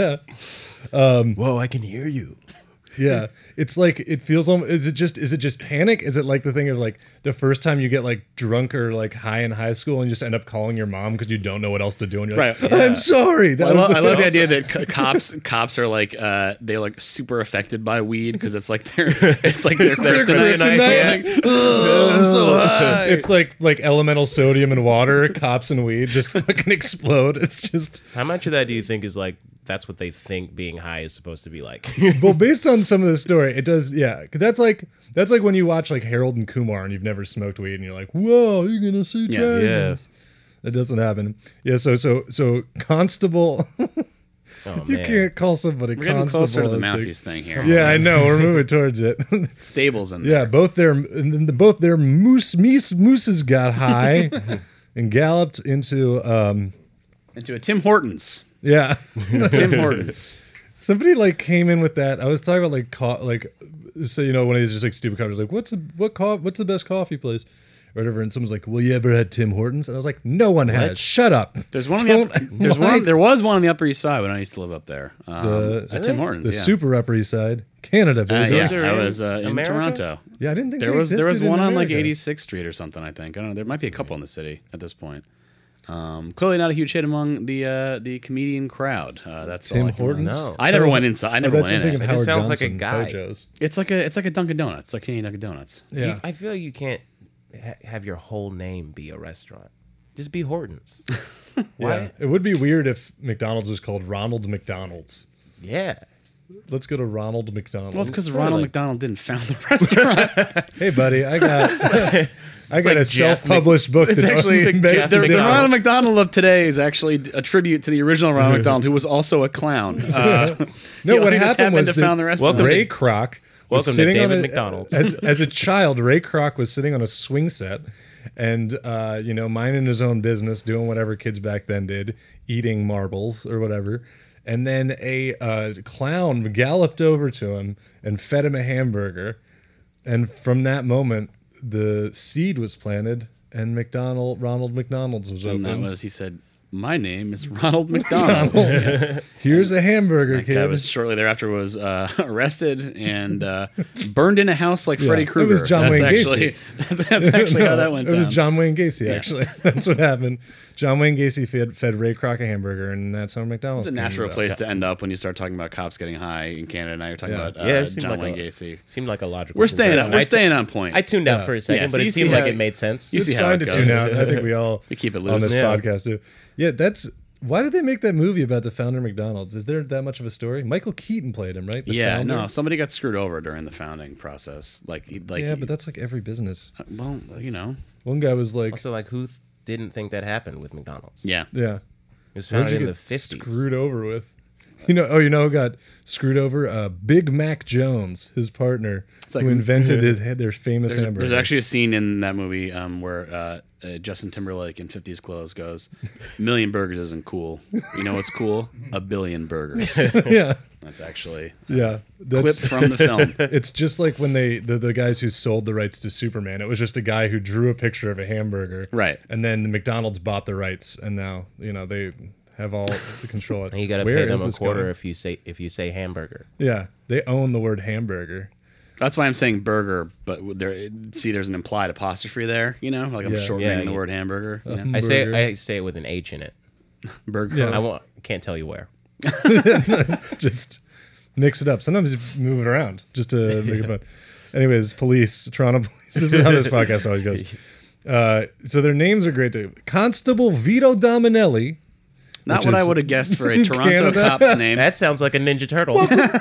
Whoa, I can hear you. Yeah. It's like it feels almost, is it just is it just panic? Is it like the thing of like the first time you get like drunk or like high in high school and you just end up calling your mom because you don't know what else to do and you're like, Right. I'm sorry. That I, was lo- the I love the also- idea that co- cops cops are like uh, they're like super affected by weed because it's like their it's like their Their kryptonite. kryptonite. Yeah. Oh, I'm so high. It's like like elemental sodium and water, cops and weed just fucking explode. It's just How much of that do you think is like that's what they think being high is supposed to be like? well, based on some of the story, it does. Yeah, 'cause that's like that's like when you watch like Harold and Kumar and you've never smoked weed and you're like, whoa, you're gonna see Yeah. dragons. That doesn't happen. Yeah. So so so constable. Oh, You man. can't call somebody We're getting constable. closer to the I think. Mounties thing here. Yeah, I know. We're moving towards it. Stables in there. yeah, both their and then the, both their moose meese mooses got high and galloped into um Into a Tim Hortons. yeah. Tim Hortons. Somebody like came in with that. I was talking about like co- like so you know one of these just like stupid comments like what's the what co- what's the best coffee place or whatever, and someone's like, well, you ever had Tim Hortons? And I was like, no one has. What? Shut up. There's one on the Don't upper, there's lie. one there was one on the Upper East Side when I used to live up there. Um, The- at Tim Hortons. The yeah. super Upper East Side, Canada, Uh, baby. yeah, Those are I in was uh, in America? Toronto. Yeah, I didn't think There they was there was existed in one on like America. eighty-sixth Street or something. I think I don't know. There might be a couple in the city at this point. Um, clearly not a huge hit among the uh, the comedian crowd. Uh, that's all Tim I can Hortons. No. I never went inside. I never oh, went that's in. I'm thinking It. of It Howard just sounds like a Johnson, guy. Hojo's. It's like a it's like a Dunkin' Donuts, like Canadian Dunkin' Donuts. Yeah. You- I feel like you can't ha- have your whole name be a restaurant. Just be Hortons. Yeah. Why? It would be weird if McDonald's was called Ronald McDonald's. Yeah. Let's go to Ronald McDonald's. Well, it's because Really? Ronald McDonald didn't found the restaurant. Hey, buddy, I got I got like a Jeff self-published book It's that actually begs the, to the differ. Ronald McDonald of today is actually a tribute to the original Ronald McDonald, who was also a clown. Uh, No, he what only just happened was to that found the restaurant. Welcome Ray to- Kroc was welcome to sitting on David a, McDonald's. As, as a child, Ray Kroc was sitting on a swing set and, uh, you know, minding his own business, doing whatever kids back then did, eating marbles or whatever. And then a uh, clown galloped over to him and fed him a hamburger. And from that moment, the seed was planted and McDonald, Ronald McDonald's was And opened. that was, he said, My name is Ronald McDonald. Yeah. Here's a hamburger, That kid. guy was shortly thereafter was uh, arrested and uh, burned in a house like Yeah, Freddy it Krueger. was John that's Wayne actually, Gacy. That's, that's actually No, how that went It down. was John Wayne Gacy, Yeah. actually. That's what happened. John Wayne Gacy fed, fed Ray Kroc a hamburger, and that's how McDonald's It's a came natural about. place to end up when you start talking about cops getting high in Canada. Now you're talking Yeah. about uh, Yeah, it seemed John like Wayne a- Gacy. Seemed like a logical. We're staying. conclusion. We're I staying tu- on point. I tuned out Yeah. for a second, Yeah, so but you it see seemed like how- it made sense. You It's see how fine it to goes. tune out. I think we all We keep it on loose. this Yeah. podcast do. Yeah, that's why did they make that movie about the founder of McDonald's? Is there that much of a story? Michael Keaton played him, right? The yeah, founder? no, somebody got screwed over during the founding process. Like, he- like, yeah, he- but that's like every business. well, you know, One guy was like, Also, like, who didn't think that happened with McDonald's? yeah. yeah, It was where'd founded you in get the fifties. screwed over with? You know, oh, you know who got screwed over? Uh, Big Mac Jones, his partner, like- who invented his, their famous There's, hamburger. there's actually a scene in that movie um, where uh, uh, Justin Timberlake in fifties clothes goes, "Million burgers isn't cool. You know what's cool? A billion burgers." yeah, That's actually yeah. clip That's from the film. It's just like when they the, the guys who sold the rights to Superman. It was just a guy who drew a picture of a hamburger, Right. And then McDonald's bought the rights, and now you know they have all the control. And you got to Where pay is them a this quarter going? if you say if you say hamburger. Yeah, they own the word hamburger. That's why I'm saying burger, but there, see, there's an implied apostrophe there. You know, like I'm Yeah. shortening Yeah, the yeah. word hamburger. You know? I say Burger. I say it with an H in it. Burger. Yeah. I won't. Can't tell you where. Just mix it up. Sometimes you move it around just to make it fun. Anyways, police, Toronto police. This is how this podcast always goes. Uh, so their names are great too. Constable Vito Dominelli. Not which what I is would have guessed for a Toronto Canada. cop's name. That sounds like a Ninja Turtle.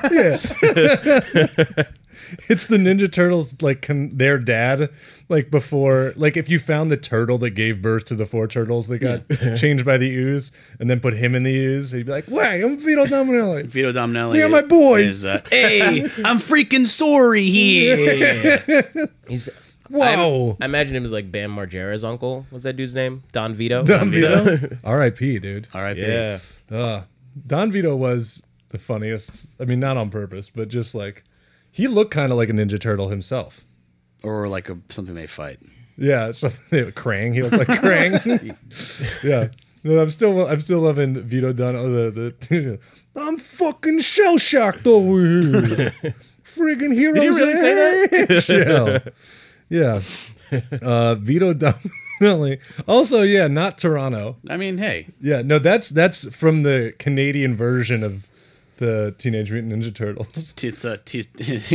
It's the Ninja Turtles, like con- their dad, like before, like if you found the turtle that gave birth to the four turtles that got changed by the ooze, and then put him in the ooze, he'd be like, "Wait, I'm Vito Dominelli." Vito Dominelli. They're my boys. Is, uh, hey, I'm freaking sorry here. He's Whoa. I, I imagine him as like Bam Margera's uncle. What's that dude's name? Don Vito. Don Vito. R I P, dude. All right, Yeah. Uh, Don Vito was the funniest. I mean, not on purpose, but just like he looked kind of like a Ninja Turtle himself. or like a, something they fight. Yeah, something Krang. He looked like Krang. Yeah. No, I'm still I'm still loving Vito Don. Oh, the, the I'm fucking shell shocked over here. Friggin' heroes. Did he really in say that? Shell. Yeah. Uh, Vito Dominelli. Also, yeah, not Toronto. I mean, hey, Yeah, no, that's that's from the Canadian version of the Teenage Mutant Ninja Turtles. t- it's a t-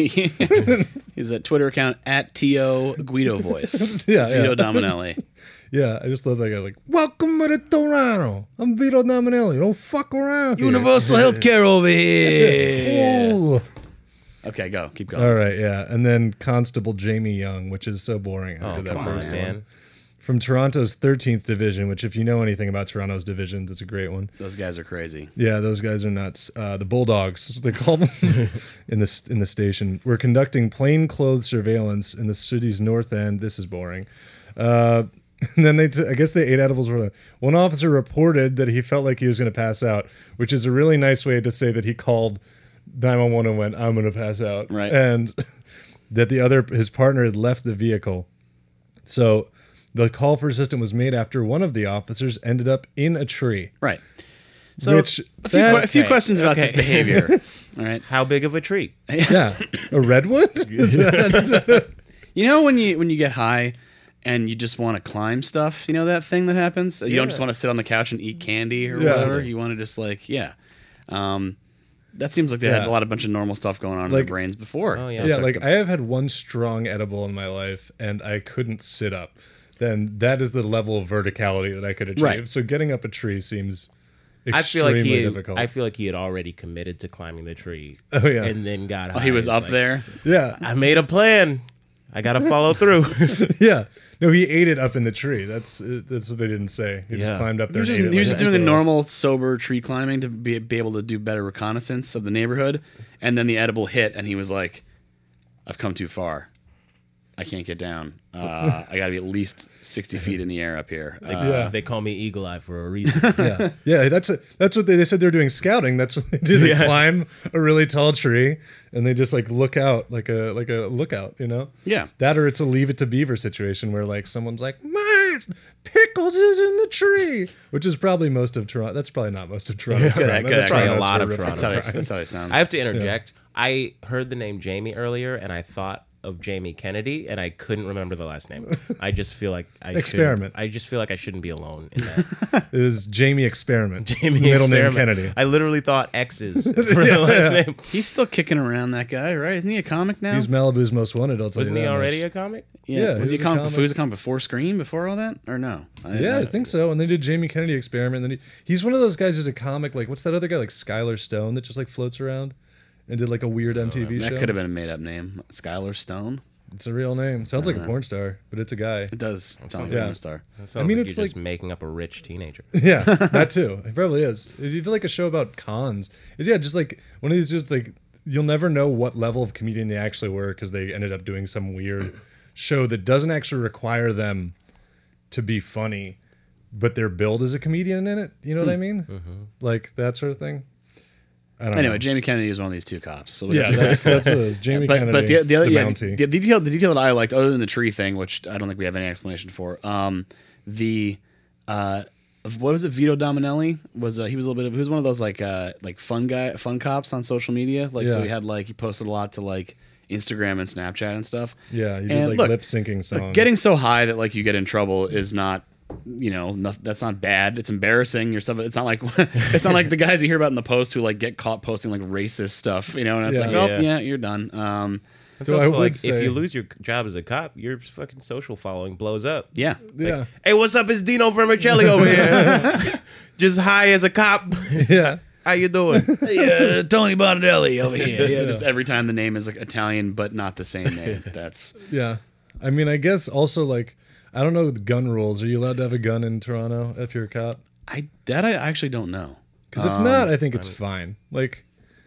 his a Twitter account at To Guido Voice. Yeah, Vito yeah. Dominelli. Yeah, I just love that guy. Like, welcome to Toronto. I'm Vito Dominelli. Don't fuck around. here." Universal healthcare over here. Ooh. Okay, go. Keep going. All right, yeah, and then Constable Jamie Young, which is so boring after Oh, that come on, first one. man. From Toronto's thirteenth division, which if you know anything about Toronto's divisions, it's a great one. Those guys are crazy. Yeah, those guys are nuts. Uh, the Bulldogs, they call them in the in the station. We're conducting plainclothes surveillance in the city's north end. This is boring. Uh, and then they, t- I guess they ate edibles. For one officer reported that he felt like he was going to pass out, which is a really nice way to say that he called nine one one and went, "I'm going to pass out." Right. And that the other, his partner, had left the vehicle. So the call for assistance was made after one of the officers ended up in a tree. Right. So Which a few, that- que- a few okay, questions about this okay. behavior. All right. How big of a tree? Yeah, a redwood. You know when you when you get high and you just want to climb stuff, you know that thing that happens? You don't just Yeah. want to sit on the couch and eat candy or Yeah. whatever. You want to just like, yeah. Um, that seems like they had Yeah. a lot of bunch of normal stuff going on in Like- their brains before. Oh, yeah. They Yeah, took like the- I have had one strong edible in my life, and I couldn't sit up. Then that is the level of verticality that I could achieve. Right. So getting up a tree seems I feel extremely like he. difficult. I feel like he had already committed to climbing the tree. Oh, yeah. And then got. oh, he was up there. there. yeah, I made a plan. I gotta follow through. yeah. No, he ate it up in the tree. That's uh, that's what they didn't say. He Yeah. just climbed up He there. was and just, ate it he was like just a doing the squirrel. normal, sober tree climbing to be, be able to do better reconnaissance of the neighborhood. And then the edible hit, and he was like, I've come too far. I can't get down. Uh, I got to be at least sixty feet in the air up here. Uh, Yeah. They call me Eagle Eye for a reason. Yeah, yeah. That's a, that's what they, they said they're doing scouting. That's what they do. They Yeah. climb a really tall tree and they just like look out like a like a lookout. You know. Yeah. That or it's a Leave It to Beaver situation where like someone's like, "Man, wait, Pickles is in the tree, which is probably most of Toronto. That's probably not most of Toronto. Good, crime. good, That's actually. Toronto's a lot of horrific Toronto That's how they, crime. that's how they sound. I have to interject. I heard the name Jamie earlier, and I thought of Jamie Kennedy, and I couldn't remember the last name. I just feel like I Experiment. shouldn't- I just feel like I shouldn't be alone in that. It was Jamie Experiment. Jamie middle Experiment. name Kennedy. I literally thought X's for the last name. He's still kicking around, that guy, right? Isn't he a comic now? He's Malibu's most wanted. I'll tell Wasn't you he that already much. a comic? Yeah, was he he, was a a comic, comic. before, he was a comic before Scream, before all that, or no? I, Yeah, I think so. And they did Jamie Kennedy Experiment. And then he, he's one of those guys who's a comic. Like, what's that other guy? Like Skylar Stone that just like floats around and did like a weird M T V that show. could have been a made-up name, Skylar Stone. It's a real name. Sounds like a porn star, but it's a guy. It does sound like Yeah. a star. That sounds I mean, like it's you're like- just making up a rich teenager. Yeah, that too. It probably is. He did like a show about cons. It's, yeah, just like one of these. Just like you'll never know what level of comedian they actually were because they ended up doing some weird show that doesn't actually require them to be funny, but they're billed as a comedian in it. You know what I mean? Like that sort of thing. I don't Anyway, know. Jamie Kennedy is one of these two cops. So we'll Yeah, get to that. that's that's what it is. Jamie but Kennedy. but the, the other the yeah, bounty. the, the detail the detail that I liked, other than the tree thing, which I don't think we have any explanation for, um, the uh, of- what was it? Vito Dominelli was uh, he was a little bit of he was one of those like uh, like fun guy fun cops on social media. Like so Yeah. he had like he posted a lot to like Instagram and Snapchat and stuff. Yeah, you did And like look, lip syncing songs. Look, getting so high that like you get in trouble is not, you know, no, that's not bad. It's embarrassing. Yourself. It's not like it's not like the guys you hear about in the post who like get caught posting like racist stuff. You know, and it's Yeah. like, oh Yeah. yeah, you're done. Um, It's So I also would like say- if you lose your job as a cop, your fucking social following blows up. yeah. yeah, Hey, what's up? It's Dino Vermicelli over here. Just high as a cop. yeah. How you doing? Hey, uh, Tony Bonatelli over here. Yeah, just every time the name is like Italian, but not the same name. That's Yeah. I mean, I guess also like I don't know the gun rules. Are you allowed to have a gun in Toronto if you're a cop? I that I actually don't know. Because if not, I think it's fine. Like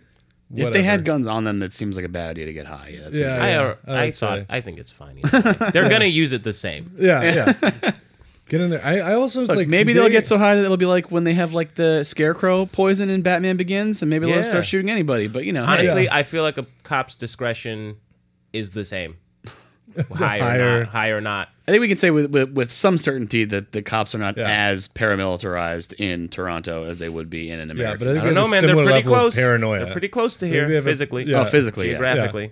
If they had whatever. guns on them, that seems like a bad idea to get high. Yeah, that seems Yeah, like- I, yeah. uh, I I would thought say. I think it's fine. either way. They're gonna use it the same. Yeah, yeah. Get in there. I, I also was Look, like maybe today- they'll get so high that it'll be like when they have like the scarecrow poison in Batman Begins, and maybe they'll Yeah. start shooting anybody. But you know, hey, Honestly, Yeah. I feel like a cop's discretion is the same. High or higher- not. High or not. I think we can say with, with with some certainty that the cops are not Yeah. as paramilitarized in Toronto as they would be in an Yeah, American. but I I think don't they know, have a man. They're similar pretty level of close. paranoia. They're pretty close to They here have a- physically. yeah. oh, physically, yeah. geographically.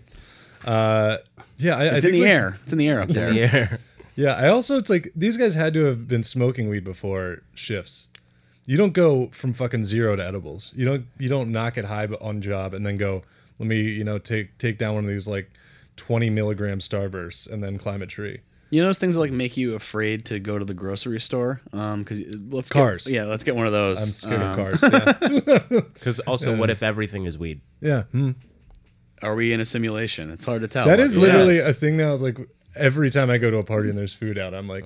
Uh, yeah, I, I It's think in the like- air. It's in the air up there. Yeah. Yeah, I also it's like these guys had to have been smoking weed before shifts. You don't go from fucking zero to edibles. You don't you don't knock it high on job and then go, let me, you know, take take down one of these like twenty milligram Starbursts and then climb a tree. You know those things that like make you afraid to go to the grocery store? Um, because let's get- Cars. yeah, let's get one of those. I'm scared Um, of cars. Yeah. Because also, what if everything is weed? yeah. hmm. Are we in a simulation? It's hard to tell. That is Yes. literally a thing now. Like every time I go to a party and there's food out, I'm like,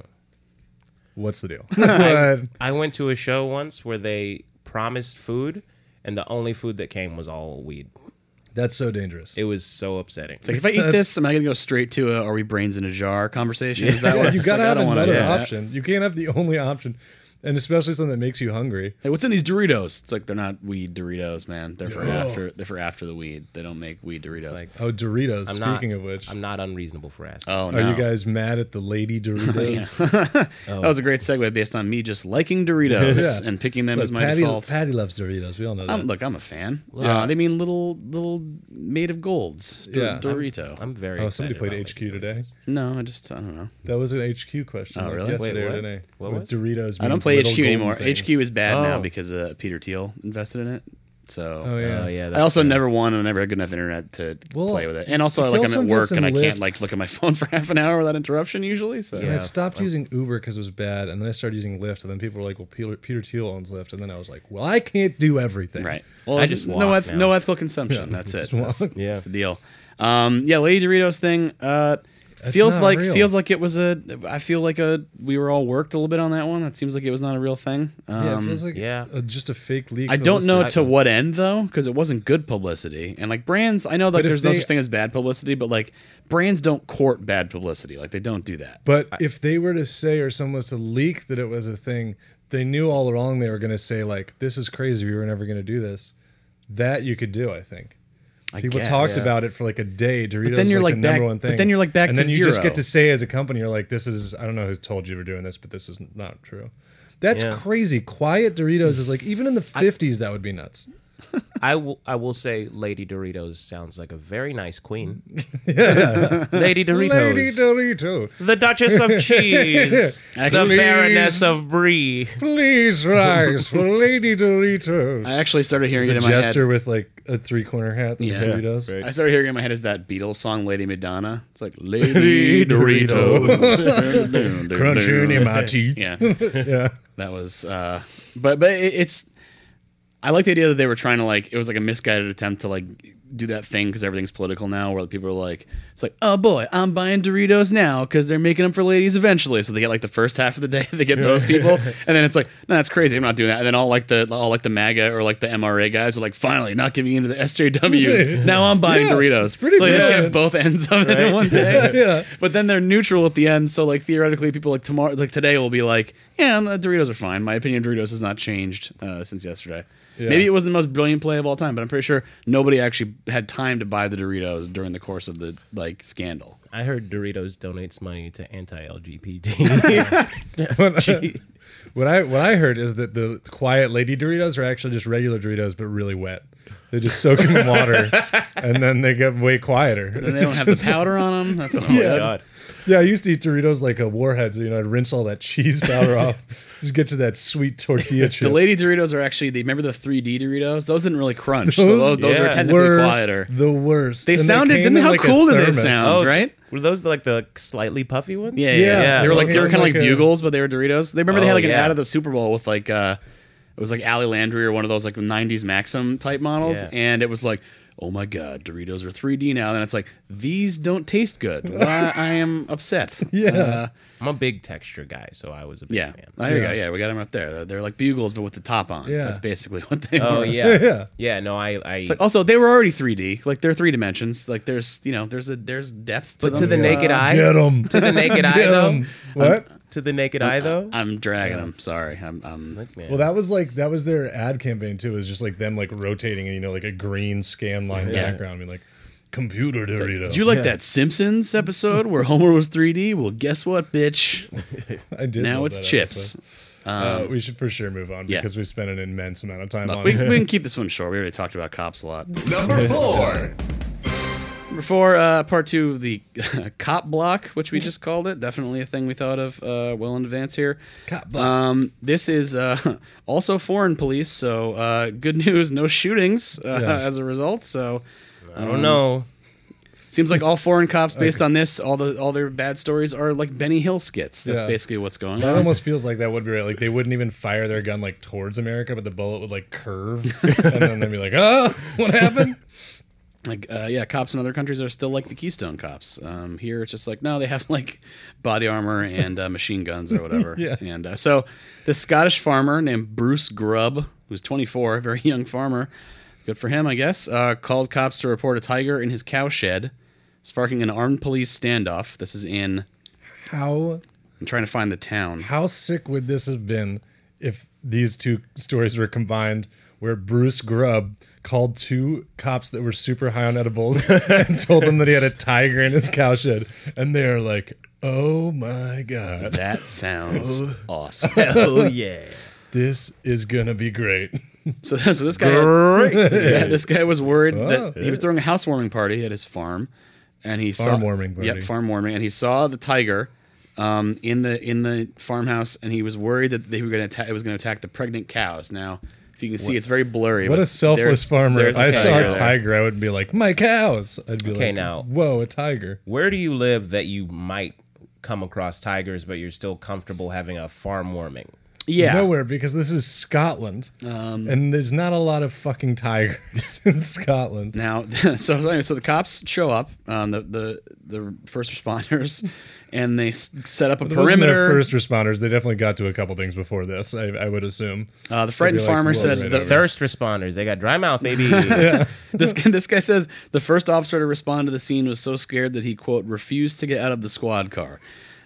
what's the deal? But- I went to a show once where they promised food, and the only food that came was all weed. That's so dangerous. It was so upsetting. It's like if I eat That's- this, am I gonna go straight to a "Are we brains in a jar" conversation? Is that Yeah, what you it's gotta like, I have don't wanna another do that. option. You can't have the only option, and especially something that makes you hungry. Hey, what's in these Doritos? It's like they're not weed Doritos, man. They're for after. They're for after the weed. They don't make weed Doritos. like, Oh, Doritos. I'm not- Speaking of which, I'm not unreasonable for asking. oh are no! you guys mad at the Lady Doritos? That was a great segue based on me just liking Doritos Yeah. and picking them Look, as my Patty, default. Patty loves Doritos. We all know that. Um, look, I'm a fan. Yeah. Uh, they mean little, little made of golds. Dor- Yeah. Dorito. I'm very. oh, somebody excited played about H Q making today. no, I just I don't know. That was an H Q question. Oh, like really? Yesterday Wait, or what? today. What With was? Doritos. I don't means play little H Q golden anymore. things. H Q is bad now Oh. because uh, Peter Thiel invested in it. So Oh yeah. Oh yeah. I that's also true. never won and I never had good enough internet to Well, play with it. And also, if like you I'm also at work invest in and I can't Lyft- like look at my phone for half an hour without interruption usually. So And I Yeah. stopped using Uber because it was bad, and then I started using Lyft, and then people were like, "Well, Peter, Peter Thiel owns Lyft," and then I was like, "Well, I can't do everything." right. Well, I I just just no walk eth- now. no ethical consumption. Yeah, That's it. just walk. That's, Yeah. that's the deal. Um, yeah, Lady Doritos thing. Uh, feels not like real. feels like it was a. I feel like a. We were all worked a little bit on that one. It seems like it was not a real thing. Um, Yeah, it feels like yeah. a, just a fake leak. I don't know publicity. to what end though, because it wasn't good publicity. And like brands, I know like But if there's no they- such thing as bad publicity, but like brands don't court bad publicity. Like they don't do that. But if they were to say, or someone was to leak that it was a thing, they knew all along they were going to say like, "This is crazy. We were never going to do this." That you could do, I think. I People guess. talked Yeah. about it for like a day. Doritos then you're like, like the number back- one but thing. then you're like back and to then you just zero. get to say as a company, you're like, this is I don't know who told you we're doing this, but this is not true. That's Yeah. crazy. Quiet Doritos is like even in the fifties that would be nuts. I will. I will say, Lady Doritos sounds like a very nice queen. Lady Doritos, Lady Dorito, the Duchess of Cheese, Actually- the Baroness of Brie. please rise for Lady Doritos. I actually started hearing It's it a in my head. jester with like a three corner hat. That's Yeah. Doritos. Right. I started hearing in my head is that Beatles song "Lady Madonna." It's like Lady Lady Doritos. Doritos, Crunching in my teeth. Yeah, Yeah. that was. Uh, but but it, it's. I like the idea that they were trying to like it was like a misguided attempt to like do that thing because everything's political now, where people are like, it's like, oh boy, I'm buying Doritos now because they're making them for ladies eventually. So they get like the first half of the day, they get those people, and then it's like, no, that's crazy. I'm not doing that. And then all like the all like the MAGA or like the M R A guys are like, finally, not giving in to the S J Ws. Now I'm buying Yeah, Doritos. pretty so they just good. get both ends of it in one day. Yeah. But then they're neutral at the end. So like theoretically, people like tomorrow, like today, will be like, yeah, the Doritos are fine. My opinion of Doritos has not changed uh, since yesterday. Yeah. Maybe it was the most brilliant play of all time, but I'm pretty sure nobody actually had time to buy the Doritos during the course of the like scandal. I heard Doritos donates money to anti-L G B T. What I what I heard is that the quiet lady Doritos are actually just regular Doritos, but really wet. They just soak them in water, and then they get way quieter. And they don't have the powder on them. That's not Oh my good. God. Yeah, I used to eat Doritos like a warhead, so you know I'd rinse all that cheese powder off, just get to that sweet tortilla chip. The Lady Doritos are actually, the, remember the three D Doritos? Those didn't really crunch, so Those- those, those yeah. are technically were quieter. the worst. They And sounded, came didn't in how like a cool did they thermos. sound, Oh, right? Were those like the slightly puffy ones? Yeah, yeah, Yeah. yeah. They were like, they were Like kind of like a- bugles, but they were Doritos. They remember they had Oh, like an yeah. ad of the Super Bowl with like, uh, it was like Ali Landry or one of those like nineties Maxim type models, Yeah. and it was like, oh my god, Doritos are three D now. And it's like, these don't taste good. Well, I, I am upset. Yeah. Uh, I'm a big texture guy, so I was a big yeah. fan. Oh, here we Yeah. go. Yeah, we got them up there. They're, they're like bugles, but with the top on. Yeah. That's basically what they Oh were. yeah. Yeah. Yeah, no, I I It's like, also, they were already three D. Like they're three dimensions. Like there's, you know, there's a there's depth. To But to them. the naked eye, Get them. to the naked eye Get though, 'em. What? to the naked eye though. I'm dragging them. Sorry. I'm. I'm Like, man. Well, that was like that was their ad campaign too. It was just like them like rotating and you know like a green scan line Yeah. background. I mean like computer Dorito. Did you like that Simpsons episode where Homer was three D? Well, guess what, bitch? I did. Now love it's that chips. episode. uh, we should for sure move on yeah. because we've spent an immense amount of time Look, on we, it. we can keep this one short. We already talked about cops a lot. Number four. Number four, uh, part two of the cop block, which we just called it. Definitely a thing we thought of uh, well in advance here. Cop block. Um, this is uh, also foreign police, so uh, good news, no shootings uh, Yeah. as a result. So I don't know. seems like all foreign cops, based on this, all the all their bad stories are like Benny Hill skits. That's Yeah. basically what's going That on. almost feels like that would be right. Like they wouldn't even fire their gun like towards America, but the bullet would like curve, and then they'd be like, "Oh, what happened?" Like, uh, yeah, cops in other countries are still like the Keystone cops. Um, here, it's just like, no, they have like body armor and uh, machine guns or whatever. Yeah. And uh, so, this Scottish farmer named Bruce Grubb, who's twenty-four, a very young farmer, good for him, I guess, uh, called cops to report a tiger in his cow shed, sparking an armed police standoff. This is in, How I'm trying to find the town. how sick would this have been if these two stories were combined? Where Bruce Grubb called two cops that were super high on edibles and told them that he had a tiger in his cow shed, and they're like, "Oh my god, That sounds awesome. Oh yeah. this is gonna be great." So, so this guy, this guy, this guy was worried Oh. that he was throwing a housewarming party at his farm, and he Farm saw warming party. Yep, farm warming, and he saw the tiger um, in the in the farmhouse, and he was worried that they were going to attack. It was going to attack the pregnant cows. Now, if you can see, it's very blurry. What but a selfless there's- farmer! there's If the I saw a there. tiger, I would be like, "My cows!" I'd be Okay, like, now- whoa, a tiger!" Where do you live that you might come across tigers, but you're still comfortable having a farm warming? Yeah, Nowhere, because this is Scotland, Um, and there's not a lot of fucking tigers in Scotland. Now, so so, anyway, so the cops show up, um, the the the first responders, and they s- set up a It wasn't their perimeter. first responders. They definitely got to a couple things before this. I, I would assume. Uh, the frightened They'd be like, farmer "Whoa, said right the over." Thirst responders, they got dry mouth, baby. This guy, this guy says the first officer to respond to the scene was so scared that he, quote, refused to get out of the squad car.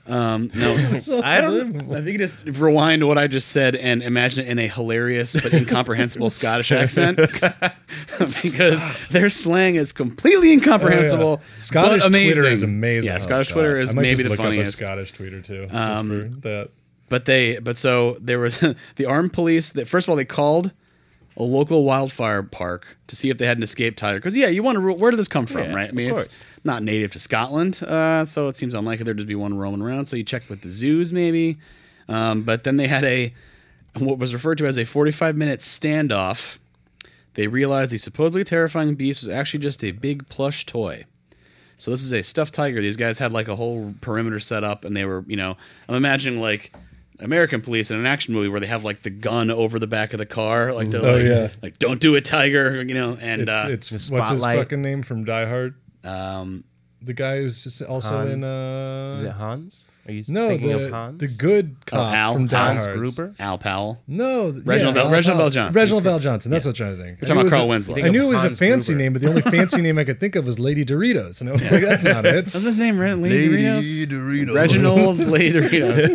Um, no, I don't. I think you just rewind what I just said and imagine it in a hilarious but incomprehensible Scottish accent because their slang is completely incomprehensible. Oh, yeah. Scottish but amazing. Twitter is amazing. Yeah, Oh, Scottish God. Twitter is I might maybe just the look funniest. Up a Scottish Twitter too, just Um, for that. But they, but so there was the armed police that first of all they called a local wildfire park to see if they had an escaped tiger. Because yeah, you want to where did this come from, Yeah, right? I mean, of it's course. not native to Scotland, uh, so it seems unlikely there'd just be one roaming around. So you checked with the zoos maybe, um, but then they had a what was referred to as a forty-five minute standoff. They realized the supposedly terrifying beast was actually just a big plush toy. So this is a stuffed tiger. These guys had like a whole perimeter set up, and they were, you know, I'm imagining like American police in an action movie where they have like the gun over the back of the car, like they're Oh, like, yeah. like don't do it, tiger, you know. And It's, uh, it's the what's his spotlight. fucking name from Die Hard? um, The guy who's just also Hans. in uh Is it Hans? Are you no thinking the of Hans? the good cop Al? from Die Hans Hard. Gruber? Al Powell. No, th- Reginald yeah, Val- Al Reginald Powell. Val Johnson. Reginald Val Johnson. That's what I'm trying to think. We're I talking knew about it was Carl a- Winslow. I knew it was a Hans fancy Gruber. name, but the only fancy name I could think of was Lady Doritos, and I was like, that's not it. What's his name? Re- Lady Doritos? Doritos. Reginald Lady Doritos.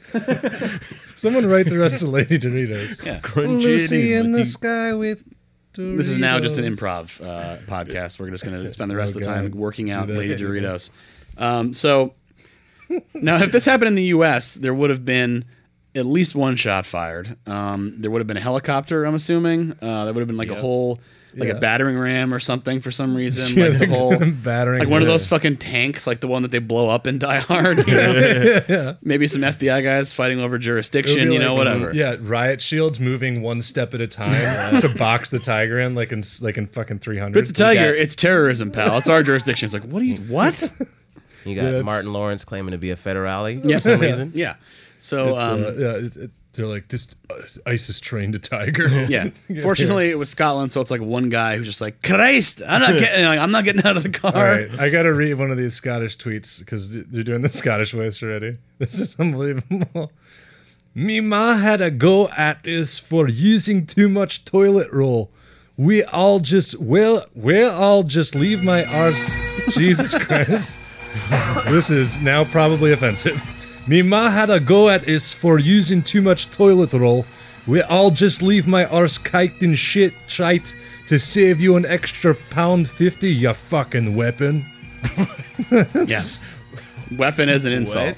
Someone write the rest of Lady Doritos. Yeah. Lucy in the sky with Doritos. This is now just an improv uh, podcast. We're just going to spend the rest Oh, of the time God. working out Do that. Lady Doritos. Um, so now, if this happened in the U S, there would have been at least one shot fired. Um, there would have been a helicopter, I'm assuming. Uh, there would have been like a whole, like Yeah. a battering ram or something for some reason. Yeah, like the like whole, battering like one of ram. those fucking tanks, like the one that they blow up in Die Hard. You know? Maybe some F B I guys fighting over It would jurisdiction. be You know, like, whatever. Yeah, riot shields moving one step at a time to box the tiger in, like in s- like in fucking three hundred. But it's a tiger. got- It's terrorism, pal. It's our jurisdiction. It's like, what do you, what? You got Yeah, it's- Martin Lawrence claiming to be a federale Yeah. for some reason. Yeah. So, It's, um, uh, yeah, it's, it, they're like this. Uh, ISIS trained a tiger. yeah. Fortunately, it was Scotland, so it's like one guy who's just like, Christ, I'm not getting, like, I'm not getting out of the car. All right, I gotta read one of these Scottish tweets because they're doing the Scottish voice already. This is unbelievable. Me ma had a go at us for using too much toilet roll. We all just well, we all just leave my arse. Jesus Christ, this is now probably offensive. Me ma had a go at us for using too much toilet roll. We all just leave my arse kiked in shit shite to save you an extra pound fifty, you fucking weapon. Yeah. Weapon as an insult.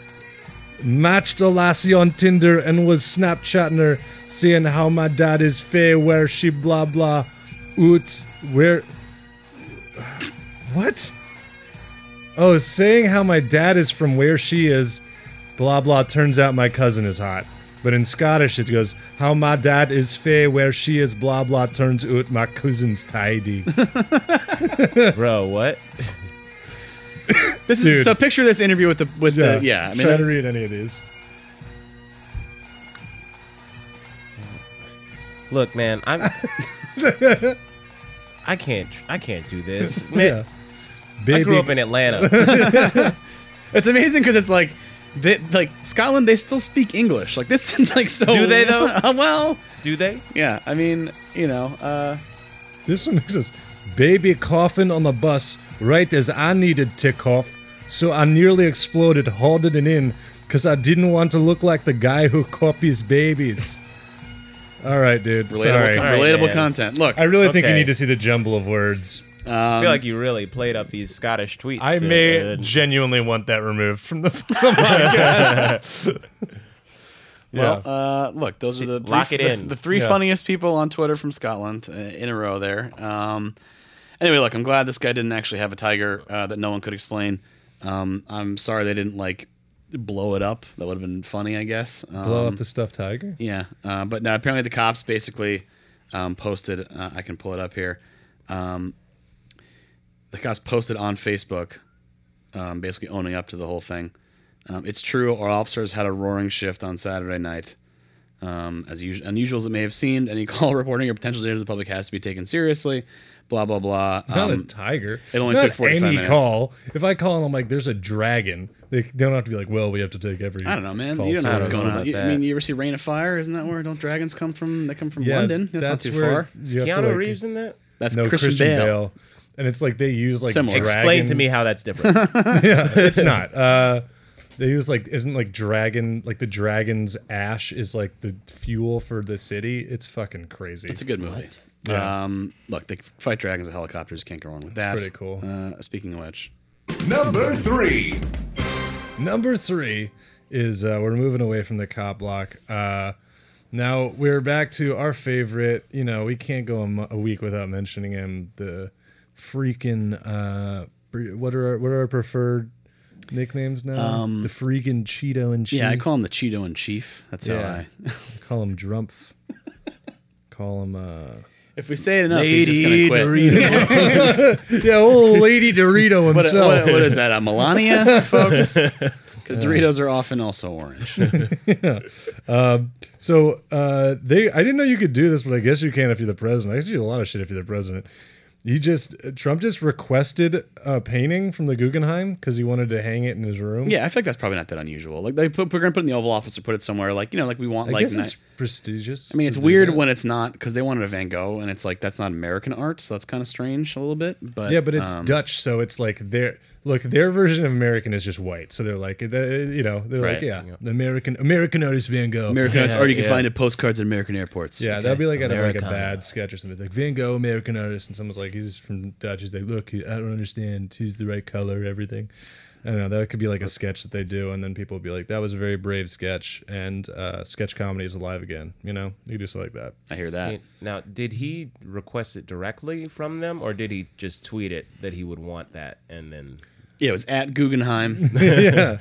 Matched a lassie on Tinder and was Snapchatting her, saying how my dad is fae, where she blah blah, oot, where. What? Oh, saying how my dad is from where she is, blah blah. Turns out my cousin is hot. But in Scottish it goes, how my dad is fae, where she is, blah blah. Turns out my cousin's tidy. Bro, what? This is, Dude. so picture this interview with the, with the, yeah. I mean, try to that's- read any of these. Look, man, I'm. I can't. I can't do this. Yeah. Man, I grew up in Atlanta. it's amazing because it's like, they, like Scotland, they still speak English. Like this, is like so. Do they, though? Uh, well, Do they? yeah. I mean, you know, uh, This one says, baby coughing on the bus right as I needed to cough, so I nearly exploded holding it in because I didn't want to look like the guy who copies babies. All right, dude. relatable, Sorry. con- All right, relatable man. content. Look, I really think you Okay. need to see the jumble of words. I feel like you really played up these Scottish tweets. I may uh, genuinely want that removed from the podcast. well, yeah. uh, look, those are the three, Lock it the, in. the three Yeah. funniest people on Twitter from Scotland uh, in a row there. Um, anyway, look, I'm glad this guy didn't actually have a tiger uh, that no one could explain. Um, I'm sorry they didn't like blow it up. That would have been funny, I guess. Um, Blow up the stuffed tiger? Yeah, uh, but no, apparently the cops basically um, posted. Uh, I can pull it up here. Um, the cops posted on Facebook, um, basically owning up to the whole thing. Um, it's true. Our officers had a roaring shift on Saturday night. Um, as us- unusual as it may have seemed, any call reporting or potential danger to the public has to be taken seriously. Blah blah blah. Not a Um, tiger. it only Not took forty-five any minutes. call. If I call and I'm like, there's a dragon, they don't have to be like, well, we have to take every. I don't know, man. call You don't know what's serious. going about on. You, I that. mean, you ever see Rain of Fire? Isn't that where don't dragons come from? They come from Yeah, London. That's, not too where far. you have to, Keanu like, Reeves in that? That's No, Christian, Bale. And it's like they use like Similar. dragon. Explain to me how that's different. Yeah, it's not. Uh, They use like isn't like dragon like the dragon's ash is like the fuel for the city. It's fucking crazy. It's a good movie. Yeah. Um, look, they fight dragons with helicopters. Can't go wrong with that. pretty cool. Uh, speaking of which, Number three. Number three is uh, we're moving away from the cop block. Uh, now we're back to our favorite. You know, we can't go a, mo- a week without mentioning him. The freaking uh, bre- what are our, what are our preferred nicknames now? Um, the freaking Cheeto and Chief. yeah, I call him the Cheeto in Chief. That's Yeah. how I. call him Drumpf. Call him. Uh, If we say it enough, he's just gonna quit. Dorito. yeah, old Lady Dorito What, himself. what, what is that? A Melania, folks? Because Doritos are often also orange. Um, so uh, they, I didn't know you could do this, but I guess you can if you're the president. I guess you do a lot of shit if you're the president. He just Trump just requested a painting from the Guggenheim because he wanted to hang it in his room. Yeah, I feel like that's probably not that unusual. Like they put, we're gonna put it in the Oval Office or put it somewhere. Like you know, like we want I like. guess ni- it's prestigious. I mean, it's to do weird that. when it's not because they wanted a Van Gogh, and it's like that's not American art, so that's kind of strange a little bit. But Yeah, but it's um, Dutch, so it's like their look. Their version of American is just white, so they're like, the- you know, they're like, Right. yeah, the American American artist Van Gogh. American art's Yeah, art you can yeah. find at postcards at American airports. Yeah, that'd be like out of like a Americana. bad sketch or something. Like Van Gogh, American artist, and someone's like, he's from Dutch. He's like, look, he, I don't understand. He's the right color, everything. I don't know. That could be like a sketch that they do, and then people would be like, that was a very brave sketch, and uh, sketch comedy is alive again. You know, you do something like that. I hear that. He- Now, did he request it directly from them, or did he just tweet it that he would want that, and then? Yeah, it was at Guggenheim. yeah.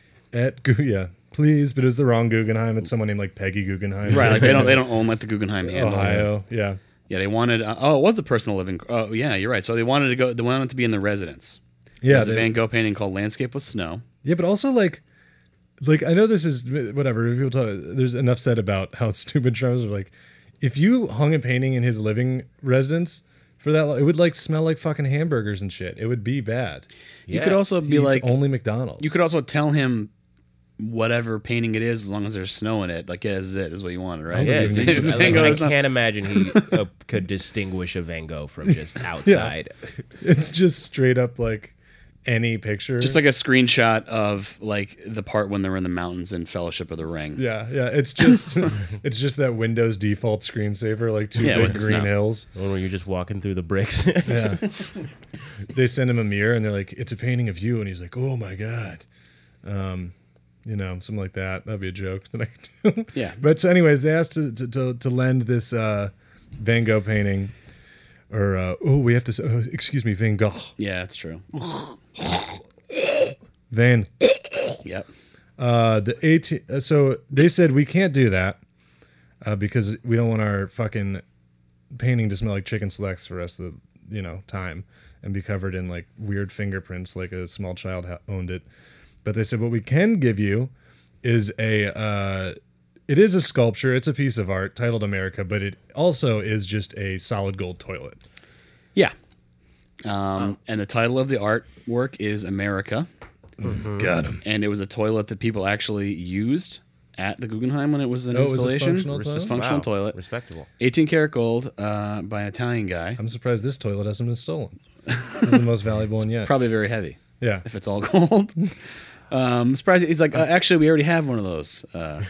At Gu- yeah, please, but it was the wrong Guggenheim. It's someone named like Peggy Guggenheim. Right, like they don't they don't own like the Guggenheim handle. Ohio. Yeah. Yeah, they wanted. Uh, oh, it was the personal living. Oh, yeah, you're right. So they wanted to go. They wanted it to be in the residence. Yeah. There's a they- Van Gogh painting called "Landscape with Snow." Yeah, but also like, like I know this is whatever. People talk. There's enough said about how stupid Trump is. Like, if you hung a painting in his living residence for that, it would like smell like fucking hamburgers and shit. It would be bad. You Yeah. could also He be eats like, only McDonald's. you could also tell him whatever painting it is, as long as there's snow in it. Like, yeah, this is it. This is what you wanted, right? Yeah, Yeah, it's it's- big- It's I, Van like, Gogh, I it's not- can't imagine he uh, could distinguish a Van Gogh from just outside. It's just straight up like any picture. Just like a screenshot of like the part when they're in the mountains in Fellowship of the Ring. yeah, yeah. It's just it's just that Windows default screensaver, like two Yeah, big with the green snow. hills. When you're just walking through the bricks. Yeah. They send him a mirror and they're like, it's a painting of you, and he's like, oh my god. Um, you know, something like that. That'd be a joke that I could do. Yeah. But so anyways, they asked to to, to, to lend this uh, Van Gogh painting, or uh, oh, we have to. s- Oh, excuse me, Van Gogh. Yeah, that's true. Van. Yep. Uh, the eighteen. Uh, so they said we can't do that uh, because we don't want our fucking painting to smell like chicken selects for the rest of the you know time and be covered in like weird fingerprints like a small child ha- owned it. But they said what we can give you is a. Uh, it is a sculpture. It's a piece of art titled America, but it also is just a solid gold toilet. Yeah. Um, And the title of the artwork is America. Got him. And it was a toilet that people actually used at the Guggenheim when it was an Oh, it was a installation. functional It was a toilet? functional Wow, toilet. respectable. eighteen karat gold uh, by an Italian guy. I'm surprised this toilet hasn't been stolen. This is the most valuable one yet. Probably very heavy Yeah. if it's all gold. um, surprised. He's like, uh, actually, we already have one of those. Uh,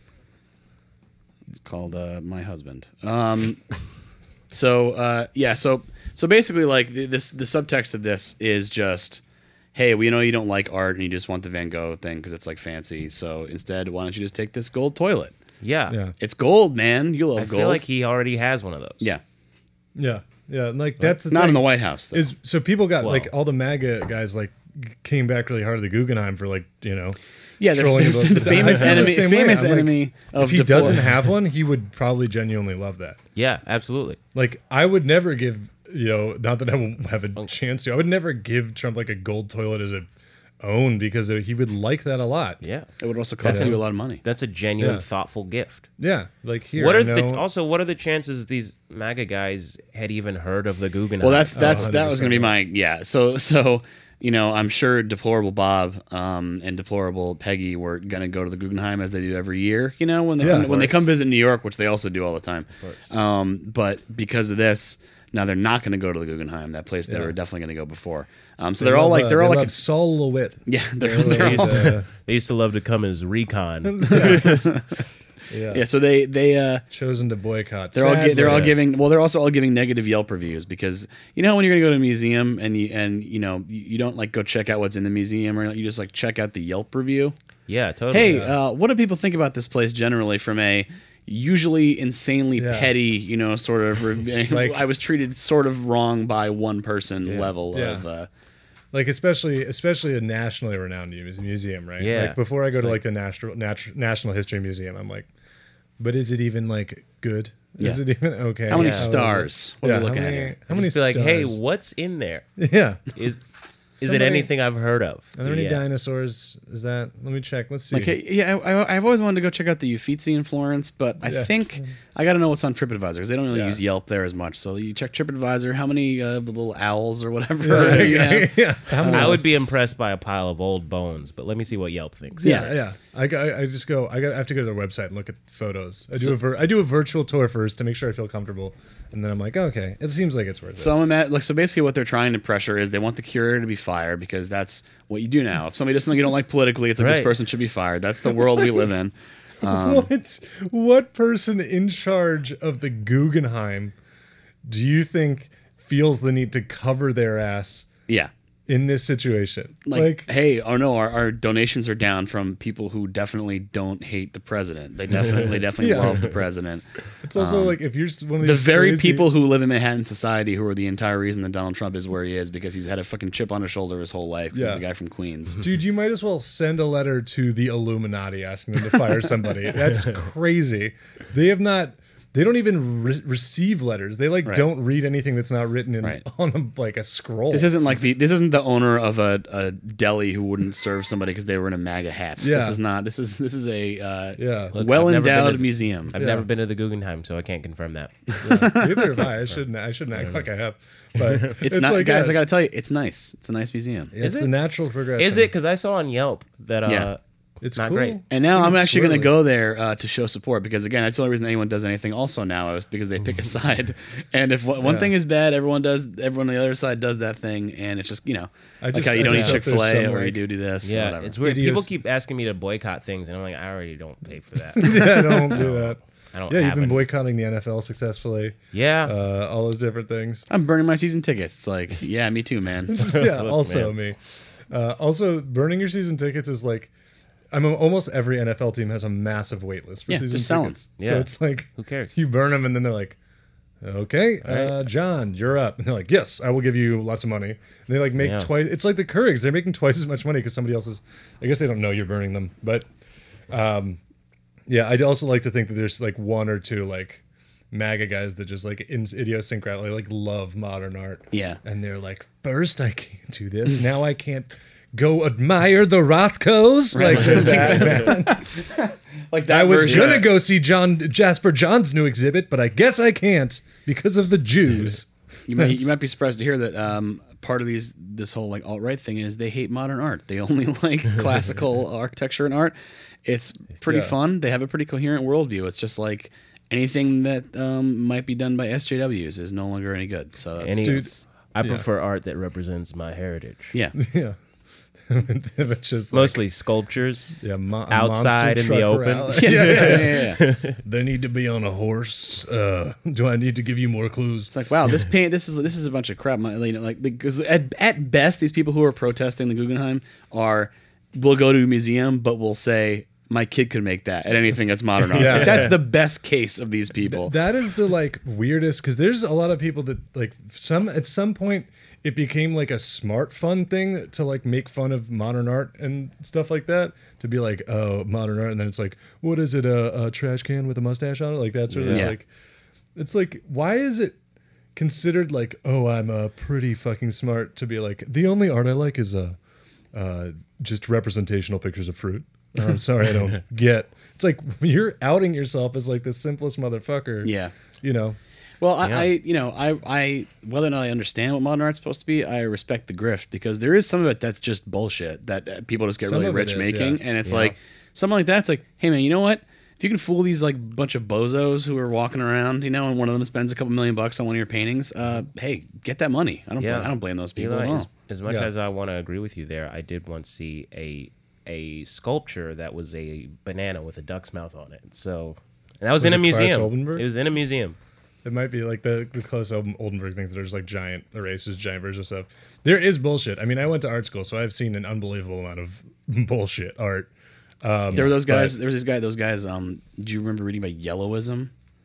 it's called uh, My Husband. Um, so uh, yeah, so so basically, like the, this, the subtext of this is just, hey, we know you don't like art and you just want the Van Gogh thing because it's like fancy. So instead, why don't you just take this gold toilet? Yeah. Yeah. It's gold, man. You love I gold. feel like he already has one of those. yeah, Yeah. Yeah. and, Like that's the not thing. in the White House though. Is so people got Well. like all the MAGA guys like g- came back really hard to the Guggenheim for like you know yeah, the, trolling the, about the famous I feel the enemy, same way. famous I'm like, enemy of if he deplore- doesn't have one, he would probably genuinely love that. Yeah, absolutely. Like I would never give you know not that I won't have Oh. a chance to. I would never give Trump like a gold toilet as a own because he would like that a lot. Yeah. It would also cost Yeah. you a lot of money. That's a genuine, Yeah. thoughtful gift. Yeah. Like here. What I are the know- also? What are the chances these MAGA guys had even heard of the Guggenheim? Well, that's that's Oh, that was going to be one hundred my yeah. So so you know, I'm sure deplorable Bob um, and deplorable Peggy were going to go to the Guggenheim as they do every year. You know, when they Yeah, when, of when they course. come visit New York, which they also do all the time. Um, but because of this, Now they're not going to go to the Guggenheim, that place they Yeah. were definitely going to go before. Um, so They they're all love, like uh, they're they all like love a- Saul LeWitt. yeah they're, They they're love, all, uh, They used to love to come as recon. yeah. yeah. So they they uh, chosen to boycott. they're all gi- they're all Sadly. giving well they're also all giving negative Yelp reviews because you know when you're gonna go to a museum and you and you know you, you don't like go check out what's in the museum or you just like check out the Yelp review. Yeah, totally. Hey, uh, what do people think about this place generally from a usually insanely Yeah. petty, you know, sort of rev- Like- I was treated sort of wrong by one person level Yeah. of uh, like especially especially a nationally renowned mu- museum, right? Yeah. Like before I go It's to like- like the National Nat- National History Museum, I'm like, but is it even like good? Is Yeah. it even okay? how many is it? stars? What Yeah, are we how looking many, at here? How many Just be like, stars? hey, what's in there? Yeah. Is is it Somebody- anything I've heard of? Are there any Yeah. dinosaurs? Is that? Let me check. Let's see. Like, hey, yeah, I, I, I've always wanted to go check out the Uffizi in Florence, but I Yeah. think I got to know what's on TripAdvisor because they don't really Yeah. use Yelp there as much. So you check TripAdvisor, how many uh, the little owls or whatever yeah, you have. yeah. How many I would be impressed by a pile of old bones, but let me see what Yelp thinks. Yeah, yeah. I, I, I just go. I, got, I have to go to their website and look at photos. I do a vir- I do a virtual tour first to make sure I feel comfortable, and then I'm like, okay, it seems like it's worth So it. I'm at, like so basically what they're trying to pressure is they want the curator to be fired because that's what you do now. If somebody does something you don't like politically, it's like this Right. person should be fired. That's the world we live in. Um, what what person in charge of the Guggenheim do you think feels the need to cover their ass yeah. in this situation? Like, hey, oh no, our, our donations are down from people who definitely don't hate the president. They definitely, definitely Yeah. love the president. it's also like if you're s- one of The these very crazy- people who live in Manhattan society who are the entire reason that Donald Trump is where he is because he's had a fucking chip on his shoulder his whole life 'cause Yeah. he's the guy from Queens. Dude, you might as well send a letter to the Illuminati asking them to fire somebody. That's crazy. They have not. They don't even re- receive letters. They like Right. don't read anything that's not written in Right. on a, like a scroll. This isn't like the this isn't the owner of a, a deli who wouldn't serve somebody because they were in a MAGA hat. Yeah. This is not. This is this is a uh, Yeah. Look, well I've never been endowed to- museum. I've Yeah. never been to the Guggenheim, so I can't confirm that. Neither have I. I shouldn't. I shouldn't act like I have. But It's, not, guys. uh, I gotta tell you, it's nice. It's a nice museum. It's Is the it? natural progression. Is it? Because I saw on Yelp that uh, Yeah. It's not cool. great. And now I'm It's actually going to swirly. go there uh, to show support because again, that's the only reason anyone does anything. Also now is because they pick a side, and if one, one Yeah. thing is bad, everyone does. Everyone on the other side does that thing, and it's just you know, I like just- how you I don't eat just hope Chick there's Fil A some, or you like- do do this. or Yeah, whatever. it's weird. Idiots- People keep asking me to boycott things, and I'm like, I already don't pay for that. Yeah, don't do that. I don't. Yeah, you've have been any. boycotting the N F L successfully. Yeah. Uh, all those different things. I'm burning my season tickets. It's like, yeah, me too, man. Yeah, Look, also man. me. Uh, also, burning your season tickets is like, I'm almost every N F L team has a massive wait list for Yeah, season just sell 'em. tickets. So Yeah. it's like, Who cares? You burn them and then they're like, okay, uh, right. John, you're up. And they're like, yes, I will give you lots of money. And they like make Yeah. twice. It's like the Couriers. They're making twice as much money because somebody else is. I guess they don't know you're burning them, but um, yeah, I'd also like to think that there's like one or two like MAGA guys that just like in idiosyncratically like love modern art. Yeah. And they're like, first I can't do this. Now I can't go admire the Rothkos. Like that, man. Like that I was version- gonna go see John Jasper John's new exhibit, but I guess I can't because of the Jews. You might you might be surprised to hear that um, part of these this whole like alt right thing is they hate modern art. They only like classical architecture and art. It's pretty Yeah. fun. They have a pretty coherent worldview. It's just like anything that um, might be done by S J Ws is no longer any good. So that's, Any, Dude. I Yeah. prefer art that represents my heritage. yeah. Yeah. It's just like, Mostly sculptures. yeah, mo- a outside monster in the truck open. rally. Yeah, yeah, yeah, yeah, yeah. They need to be on a horse. Uh, do I need to give you more clues? It's like wow, this paint, this is this is a bunch of crap. My- You know, like because at at best, these people who are protesting the Guggenheim are will go to a museum, but will say my kid could make that at anything that's modern art. Yeah. Like, that's the best case of these people. That is the like weirdest because there's a lot of people that like some at some point it became like a smart fun thing to like make fun of modern art and stuff like that to be like oh modern art and then it's like what is it a, a trash can with a mustache on it like that sort of Yeah. like it's like why is it considered like oh I'm a pretty fucking smart to be like the only art I like is uh, uh just representational pictures of fruit. Oh, I'm sorry I don't get. It's like you're outing yourself as like the simplest motherfucker. Yeah. You know. Well, I, Yeah. I, you know, I, I, whether or not I understand what modern art's supposed to be, I respect the grift because there is some of it that's just bullshit that uh, people just get Some really of it rich is, making, yeah. and it's Yeah. like something like that. It's like, hey man, you know what? if you can fool these like bunch of bozos who are walking around, you know, and one of them spends a couple million bucks on one of your paintings, uh, hey, get that money. I don't, Yeah. blame, I don't blame those people Eli, at all. as, as much Yeah. as I want to agree with you there, I did once see a a sculpture that was a banana with a duck's mouth on it. So, and that was, Was in a it Klaus museum. Oldenburg? It was in a museum. It might be like the, the Klaus Olden- Oldenburg things that are just like giant erasers, giant versions of stuff. There is bullshit. I mean, I went to art school, so I've seen an unbelievable amount of bullshit art. Um, There were those guys. but- There was this guy. Those guys. Um, do you remember reading about Yellowism?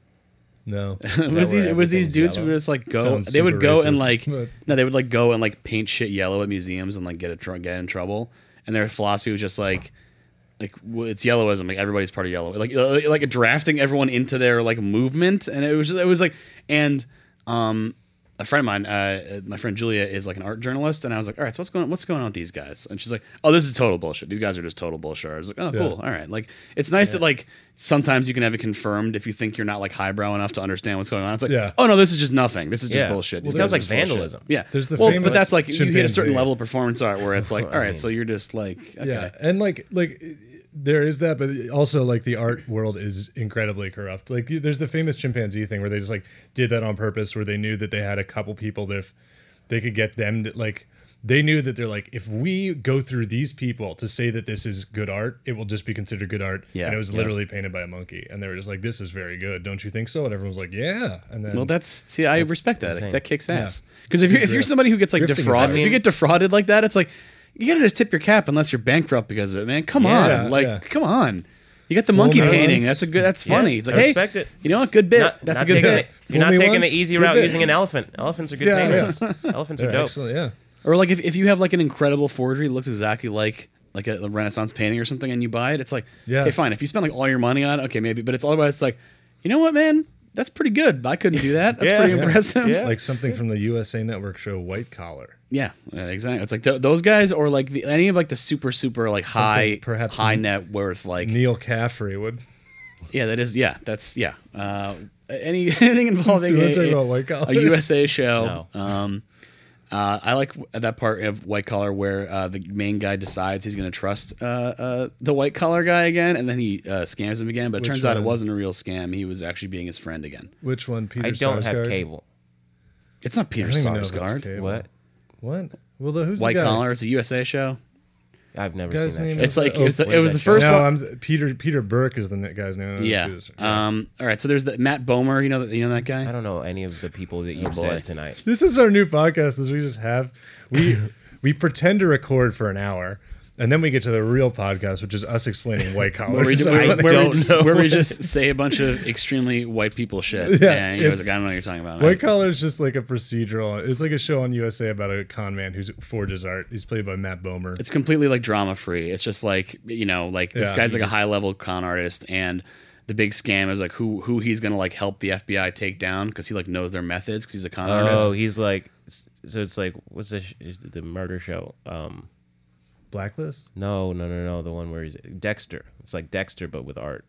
No. it that was these. where It was these everything's dudes who yellow? would just like go. Sounds They would super go and racist, like but- no, they would like go and like paint shit yellow at museums and like get a tr- get in trouble. And their philosophy was just like, like w- it's Yellowism. Like everybody's part of yellow. Like uh, like drafting everyone into their like movement. And it was it was like and um. A friend of mine, uh, my friend Julia, is like an art journalist, and I was like, "All right, so what's going on? What's going on with these guys?" And she's like, "Oh, this is total bullshit. These guys are just total bullshit." I was like, "Oh, Yeah. cool. All right." Like, it's nice that like sometimes you can have it confirmed if you think you're not like highbrow enough to understand what's going on. It's like, Yeah. "Oh no, this is just nothing. This is just Yeah. bullshit." Well, These it sounds guys are like just bullshit." vandalism. Yeah, There's the well, famous but that's like you hit a certain chimpanzee. level of performance art where it's like, I all right, mean- so you're just like, okay. Yeah, and like like there is that, but also like the art world is incredibly corrupt. Like there's the famous chimpanzee thing where they just like did that on purpose, where they knew that they had a couple people that if they could get them to like. They knew that they're like, if we go through these people to say that this is good art, it will just be considered good art. Yeah, and it was yeah. literally painted by a monkey, and they were just like, "This is very good, don't you think so?" And everyone was like, "Yeah." And then Well, that's see, I respect that. insane. That kicks Yeah. ass. Because if you're if you're Grift. somebody who gets like Grifting is defrauded, out. if you get defrauded like that, it's like you gotta just tip your cap unless you're bankrupt because of it, man. Come Yeah, on, like yeah. come on. You got the monkey melons. painting. That's a good. That's Yeah, funny. It's like, I hey, respect it. you know what? Good bit. Not- that's not a good taking bit. it- You're not Fool me taking once, the easy good route bit. using an elephant. Elephants are good Yeah, painters. Elephants are they're dope. excellent. Yeah. Or like if, if you have like an incredible forgery that looks exactly like like a, a Renaissance painting or something, and you buy it, it's like, Yeah. okay, fine. If you spend like all your money on it, okay, maybe. But it's otherwise, it's like, you know what, man? That's pretty good. I couldn't do that. That's Yeah. pretty Yeah. impressive. Yeah. Like something from the U S A Network show White Collar. Yeah, yeah, exactly. It's like th- those guys, or like the, any of like the super, super like high, perhaps high some- net worth, like Neil Caffrey would. yeah, that is yeah, that's yeah. Uh, any anything involving Do you a, want to talk a- about White Collar? a U S A show. No. Um, uh, I like that part of White Collar where uh, the main guy decides he's going to trust uh, uh, the white collar guy again, and then he uh, scams him again. But it Which turns out it one? wasn't a real scam. He was actually being his friend again. Which one? Peter I don't have Sarsgaard? cable. It's not I Peter don't even know if it's Sarsgaard. cable. What? What? Well, the, who's White the guy? Collar. It's a U S A show. I've never Guy's seen that name show. It's like Oh, it was the, what it is was that the show? first No, one. I'm Peter. Peter Burke is the n- guy's name. Yeah. Um. All right. So there's the Matt Bomer. You know that. You know that guy. I don't know any of the people that you boy. said tonight. This is our new podcast. Is we just have we we pretend to record for an hour, and then we get to the real podcast, which is us explaining White Collar. Where we, So- where, I where we don't just, know. where we just say a bunch of extremely white people shit. Yeah, and you guys it's- like, I don't know what you're talking about. White Collar is just like a procedural. It's like a show on U S A about a con man who forges art. He's played by Matt Bomer. It's completely like drama free. It's just like you know, like this Yeah, guy's he like a just- high level con artist, and the big scam is like who who he's gonna like help the F B I take down because he like knows their methods because he's a con Oh, artist. he's like, so it's like, what's the sh- is the murder show? Um, Blacklist. no, no, no, no, the one where he's Dexter. It's like Dexter, but with art.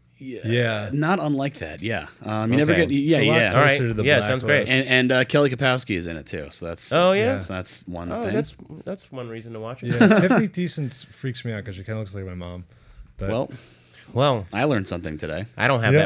Yeah. Not unlike that. Yeah. Um, you never Okay. get. Yeah, It's a lot yeah. closer All right. to the Yeah, sounds great. Blacklist. And and uh, Kelly Kapowski is in it too. So that's Oh, yeah? So that's one Oh, thing. that's that's one reason to watch it. Yeah, Tiffany Decent freaks me out because she kind of looks like my mom. But well, Well, I learned something today. I don't have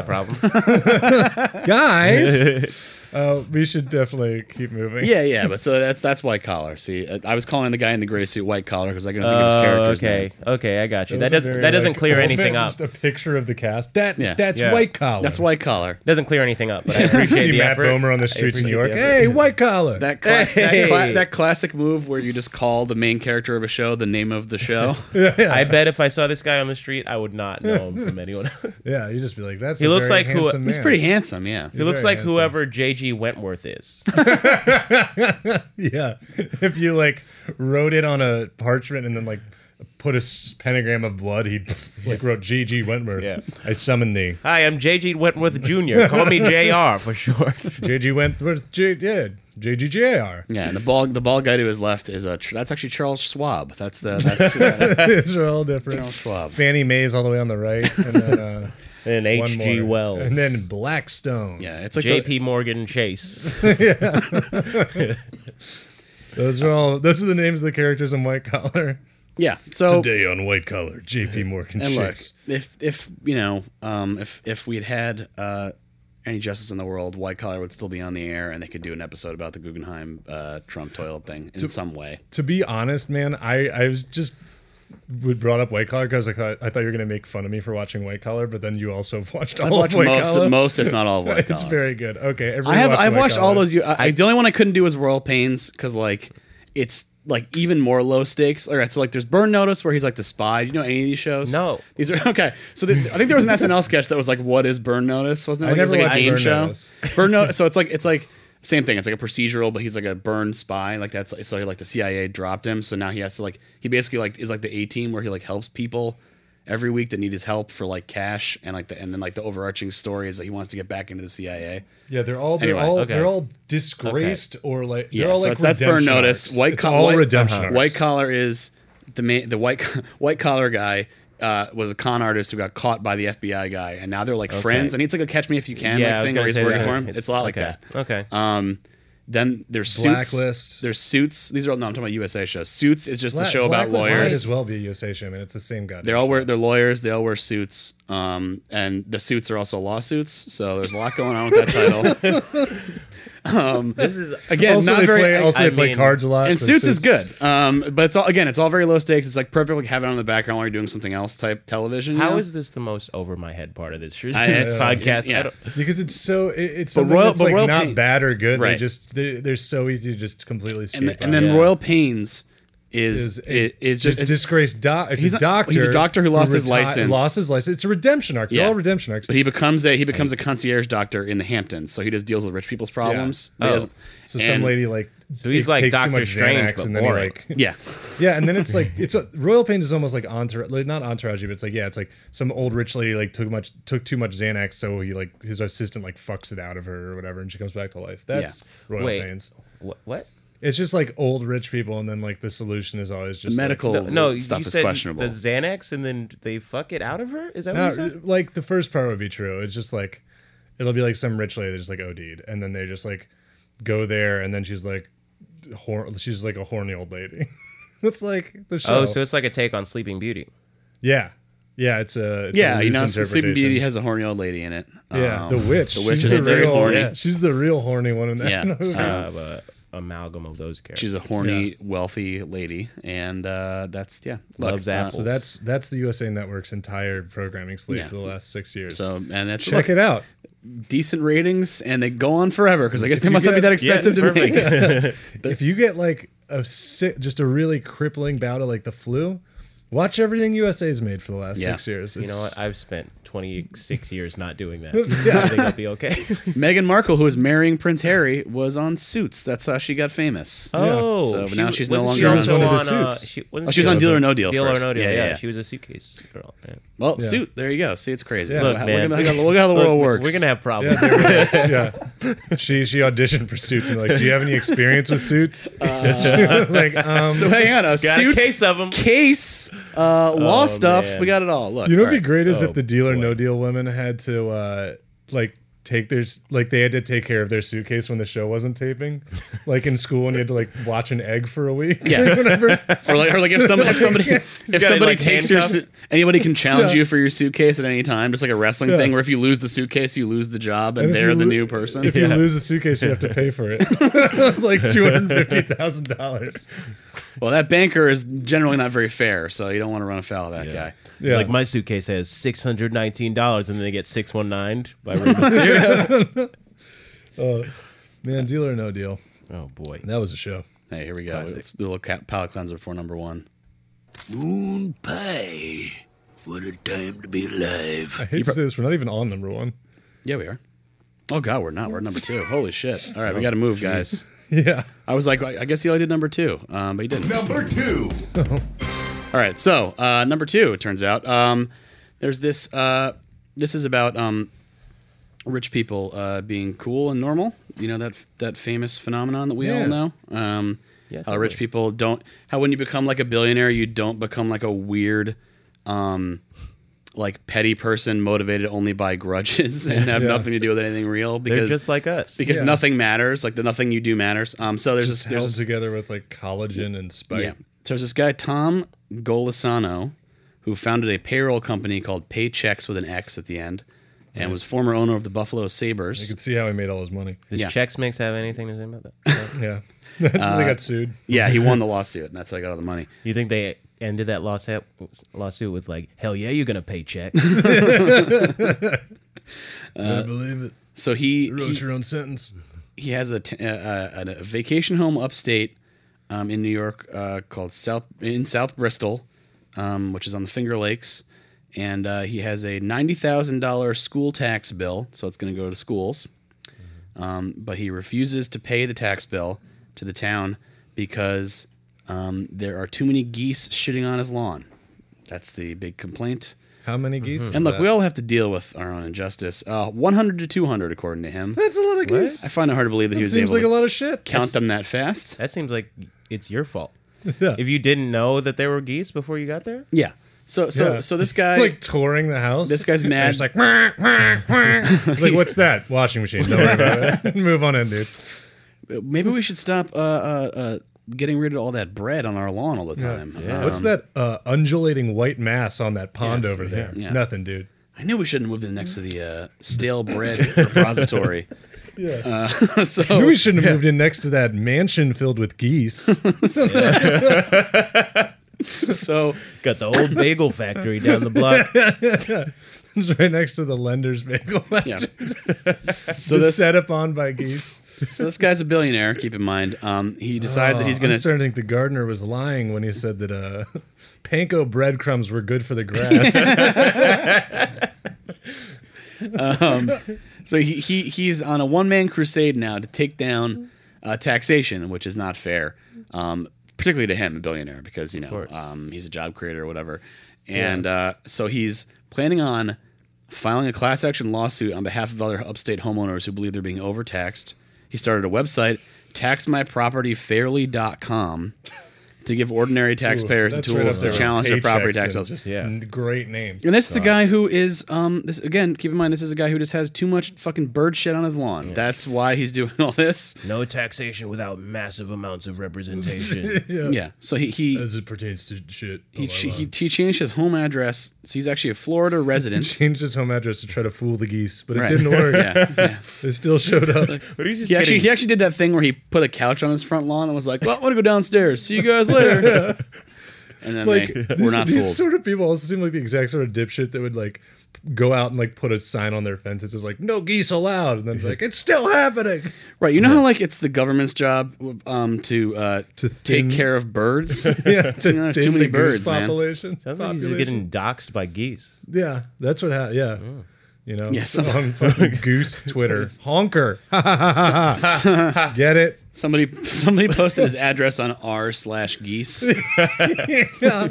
Yeah. that problem. guys, uh, we should definitely keep moving. Yeah, yeah. But so that's that's white collar. See, uh, I was calling the guy in the gray suit white collar because I couldn't think of his Oh, character's okay, name. okay, I got you. was That a doesn't very, that doesn't like, clear old anything man, up. Just a picture of the cast. That Yeah. that's Yeah. White Collar. That's white collar. Doesn't clear anything up. But I appreciate See the Matt effort. Bomer on the I streets of New appreciate York. the effort. Hey, White Collar. That cla- Hey. that, cla- that classic move where you just call the main character of a show the name of the show. yeah, yeah. I bet if I saw this guy on the street, I would not know him from anyone. Yeah, you just be like, that's. He a looks very like who- handsome He's man. pretty handsome, yeah. He looks very like handsome. whoever J G Wentworth is. Yeah, if you like wrote it on a parchment and then like put a s- pentagram of blood, he like wrote G G Wentworth. Yeah. I summon thee. Hi, I'm J G Wentworth Junior Call me J R for short. J G Wentworth. J yeah, J G J R. Yeah, and the bald the bald guy to his left is a tr- that's actually Charles Schwab. That's the that's, that's These are all different. Charles Schwab. Fannie Mae's all the way on the right, and then uh, And one H G more. Wells. and then Blackstone. Yeah, it's like J the- P Morgan Chase. Those are all. Those are the names of the characters in White Collar. Yeah. So Today on White Collar, J P Morgan and look, Chase. if if you know, um, if if we had had uh, any justice in the world, White Collar would still be on the air, and they could do an episode about the Guggenheim uh, Trump toilet thing in some way. To be honest, man, I, I was just would brought up White Collar because I thought I thought you were gonna make fun of me for watching White Collar, but then you also have watched all I've of watched White most, Collar. most, if not all, of White Collar. It's very good. Okay, everyone I have watch I've White watched all Collar. those. I, I, the only one I couldn't do was Royal Pains because like it's like even more low stakes. All right, so like there's Burn Notice where he's like the spy. Do you know any of these shows? No. These are okay. So the, I think there was an S N L sketch that was like, "What is Burn Notice?" Wasn't it? I Like, it was never like a watched game Burn show. Notice. Burn Notice. So it's like it's like same thing. It's like a procedural, but he's like a burn spy. Like that's so like the C I A dropped him, so now he has to like he basically like is like the A team where he like helps people every week that need his help for like cash and like the and then like the overarching story is that he wants to get back into the C I A. Yeah, they're all they're Anyway, all okay. they're all disgraced or like they're Yeah, all so like it's, that's Burn redemption Notice. arcs. White It's collar, all white, redemption uh-huh. arcs. White collar is the main, the white white collar guy. Uh, was a con artist who got caught by the F B I guy, and now they're like friends. And it's like a Catch Me If You Can Yeah, I like was thing gonna where he's say working that. for him. It's, It's- a lot like okay. that. Okay. Um, then there's Suits. Blacklist. There's Suits. These are all no. I'm talking about U S A shows. Suits is just a Black- show about Blacklist might lawyers. as well be a U S A show, man. It's the same guy. They all wear they're lawyers. They all wear suits. Um, and the suits are also lawsuits. So there's a lot going on with that title. um, This is again, Also, not they very. play, also I they play mean- cards a lot. and so Suits is good. Um, but it's all again, it's all very low stakes. It's like perfect, like have it on the background while you're doing something else type television. you how know? is this the most over my head part of this I- it's- podcast? yeah. I don't, because it's so it, it's But something Royal- that's but like Royal not Pain- bad or good. They Right. just they, they're so easy to just completely skip. and, th- and on. then Yeah. Royal Pains is is is, a is just just disgraced doc. It's he's a a- doctor. he's a doctor who lost his reti- license. Lost his license. It's a redemption arc. They're Yeah. all redemption arcs. but he becomes a he becomes a concierge doctor in the Hamptons. So he just deals with rich people's problems. But he Oh. doesn't- so some and- lady like So he's t- like takes too Doctor much Strange, Xanax but and then he boring. like Yeah. yeah, and then it's like it's a Royal Pains is almost like entourage, like not entourage, but it's like yeah, it's like some old rich lady like took much took too much Xanax, so he like his assistant like fucks it out of her or whatever, and she comes back to life. That's Royal Wait. Pains. what? What? It's just like old rich people, and then like the solution is always just like- Medical No, no stuff you is said questionable. the Xanax, and then they fuck it out of her. Is that what No, you said? like the first part would be true. It's just like it'll be like some rich lady that just like OD'd, and then they just like go there, and then she's like, hor- she's like a horny old lady. That's like the show. Oh, so it's like a take on Sleeping Beauty. yeah, yeah. It's a it's Yeah, a you loose know, Sleeping interpretation. Beauty has a horny old lady in it. yeah, Um, the witch. The witch she's is the very real, horny. She's the real horny one in that. Yeah. movie. Uh, but amalgam of those characters. She's a horny, wealthy lady, and uh, that's yeah. Look, Loves uh, apples. so that's that's the U S A Network's entire programming slate Yeah. for the last six years. So and that's check look, it out. decent ratings, and they go on forever because I guess they you must not be get- that expensive yeah, to make. If you get like a si- just a really crippling bout of like the flu, watch everything U S A's made for the last Yeah. six years. You know It's- what? I've spent twenty-six years not doing that. I think I'll be okay. Meghan Markle, who was marrying Prince Harry, was on Suits. That's how she got famous. Oh, So, but she now w- she's no wasn't longer she on also Suits. on. Uh, Suits. she, wasn't Oh, she was on Deal or No Deal Deal first. or No Deal. Yeah, Yeah, yeah, yeah. she was a suitcase girl. Yeah. Well, Yeah. Suit. There you go. See, it's crazy. Yeah. Look, Look, how- man. look, at, look at how the Look, world works. We're gonna have problems. yeah, yeah. She she auditioned for Suits and like, do you have any experience with Suits? She was like, um, So hang on, a Got suit a case of them. case, uh, law stuff. man. We got it all. Look, you know, all what'd be right. great is Oh, if the Deal or boy. No Deal women had to uh, like take their like they had to take care of their suitcase when the show wasn't taping, like in school, and you had to like watch an egg for a week. Yeah. or whatever. Or like, or like if somebody, if somebody, if gotta, somebody like, takes your, handcuff. su- anybody can challenge Yeah. you for your suitcase at any time, just like a wrestling Yeah. thing. Where if you lose the suitcase, you lose the job, and, And if they're you the lo- new person. If you lose the suitcase, you have to pay for it. It's like two hundred fifty thousand dollars. Well, that banker is generally not very fair, so you don't want to run afoul of that guy. Yeah, Like my suitcase has six hundred nineteen dollars, and then they get six one nine by Rey Mysterio. Oh, man, Deal or No Deal. Oh boy. That was a show. Hey, here we go. Classic. Let's do a little ca- palate cleanser for number one. Moon pie. What a time to be alive. I hate to say this, we're not even on number one. Yeah, we are. Oh God, we're not. We're at number two. Holy shit! All right, we got to move, guys. Yeah. I was like, I I guess he only did number two, um, but he didn't. Number two. All right, so uh, number two, it turns out, um, there's this. Uh, this is about um, rich people uh, being cool and normal. You know that that famous phenomenon that we Yeah. all know. Um, Yeah, how rich totally. people don't. How when you become like a billionaire, you don't become like a weird, um, like petty person motivated only by grudges and have Yeah. nothing to do with anything real They're because just like us. because Yeah. nothing matters. Like the nothing you do matters. Um, so there's Just this, there's held this, together with like collagen and spite. yeah. So there's this guy, Tom Golisano, who founded a payroll company called Paychecks with an X at the end, and was former owner of the Buffalo Sabres. You can see how he made all his money. Does Yeah. Chex Mix have anything to say about that? Yeah. That's Uh, they got sued. Yeah, he won the lawsuit, and that's how he got all the money. You think they ended that lawsuit lawsuit with like, hell yeah, you're gonna pay check? I believe it. So he You wrote he, your own sentence. he has a, t- uh, a, a vacation home upstate um, in New York uh, called South in South Bristol, um, which is on the Finger Lakes, and uh, he has a ninety thousand dollars school tax bill, so it's going to go to schools. Um, but he refuses to pay the tax bill to the town because um, there are too many geese shitting on his lawn. That's the big complaint. How many geese? is And look, that? we all have to deal with our own injustice. Uh, one hundred to two hundred, according to him. That's a lot of geese. I find it hard to believe that, That he was seems able like to a lot of shit. count them that fast. That seems like it's your fault. Yeah. If you didn't know that there were geese before you got there, Yeah. So so Yeah. so this guy like touring the house. this guy's And mad. it's like, "Wah, wah, wah." It's like, what's that? Washing machine. Don't worry about it. Move on in, dude. Maybe we should stop uh, uh, uh, getting rid of all that bread on our lawn all the Yeah. time. Yeah. Um, What's that uh, undulating white mass on that pond Yeah. over there? Yeah. Nothing, dude. I knew we shouldn't move in next to the uh, stale bread repository. Yeah. Uh, so Maybe we shouldn't have moved in next to that mansion filled with geese. so got the old bagel factory down the block. It's right next to the lender's bagel. yeah. So So this set upon by geese. so this guy's a billionaire. Keep in mind. Um, he decides that he's Oh, gonna. I'm starting to think the gardener was lying when he said that uh, panko breadcrumbs were good for the grass. So he, he he's on a one man crusade now to take down uh, taxation, which is not fair, um, particularly to him, a billionaire, because you know course. um, he's a job creator or whatever. And uh, so he's planning on filing a class action lawsuit on behalf of other upstate homeowners who believe they're being overtaxed. He started a website, tax my property fairly dot com, to give ordinary taxpayers the That's right up tools there to with challenge their property paychecks tax and bills. Just Yeah. n- great names. And this is a guy who is, um, this again, keep in mind, this is a guy who just has too much fucking bird shit on his lawn. That's why he's doing all this. No taxation without massive amounts of representation. Yeah. So he he As it pertains to shit. he, ch- he he changed his home address. So he's actually a Florida resident. changed his home address to try to fool the geese, but it Right. didn't work. Yeah, yeah. They still showed up. But he's just He actually getting- he actually did that thing where he put a couch on his front lawn and was like, "Well, I'm gonna go downstairs. See you guys later." And then Like they these, were not these fooled. sort of people also seem like the exact sort of dipshit that would like go out and like put a sign on their fence that says like "No geese allowed," and then be like it's still happening. Right. You know how like it's the government's job um, to uh, To take thin- care of birds. Yeah, to You know, there's thin too many the goose birds, man. population. Sounds like he's just population. getting doxxed by geese. Yeah, that's what happened. Yeah. You know, Yeah, some- on fucking goose Twitter, honker. Ha, ha, ha, ha, ha. Get it? Somebody somebody posted his address on r slash geese. Yeah.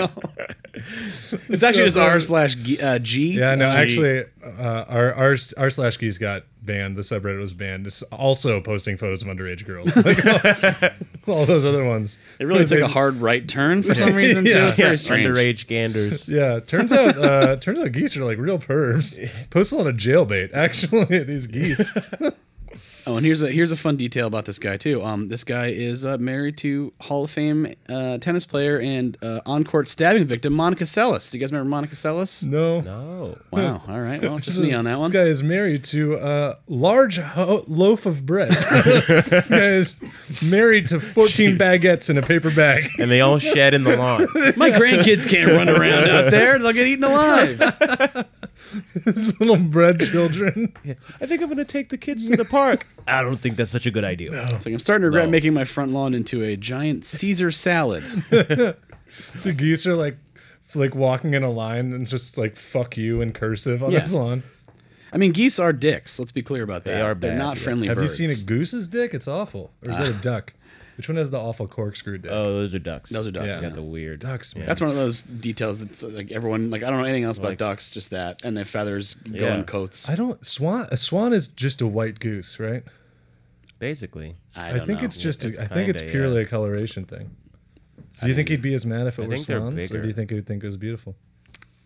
It's actually just So r funny. slash ge- uh, g. Yeah, no, G. actually, uh, our our our slash geese got banned. The subreddit was banned. It's also posting photos of underage girls. Like, all, all those other ones. It really took They- a hard right turn for some reason too. Yeah. It's very Yeah, strange. underage ganders. Yeah, turns out uh, turns out geese are like real pervs. Posted on a jailbait. Actually, these geese. Oh, and here's a here's a fun detail about this guy too. Um, this guy is uh, married to Hall of Fame uh, tennis player and uh, on-court stabbing victim Monica Seles. Do you guys remember Monica Seles? No. No. Wow. All right. Well, just me on that one. This guy is married to a large ho- loaf of bread. This guy is married to fourteen baguettes in a paper bag. And they all shed in the lawn. My grandkids can't run around out there; they'll get eaten alive. His little bread children. I think I'm going to take the kids to the park. I don't think that's such a good idea. It's like I'm starting to regret No. making my front lawn into a giant Caesar salad. The geese are like like walking in a line and just like fuck you in cursive on Yeah. his lawn. I mean, geese are dicks. Let's be clear about that. They are They're bad, not yes. friendly Have birds. you seen a goose's dick? It's awful. Or is that a duck? Which one has the awful corkscrew dick? Oh, those are ducks. Those are ducks, They yeah. got the weird. Ducks, man. That's one of those details that's uh, like everyone like I don't know anything else about Like- ducks, just that, and their feathers go Yeah. in coats. I don't swan. A swan is just a white goose, right? Basically. I, I, don't think know. it's just. A, It's I think it's kinda, purely yeah. a coloration thing. Do you think he'd be as mad if it I were think they're swans, or bigger. do you think he would think it was beautiful?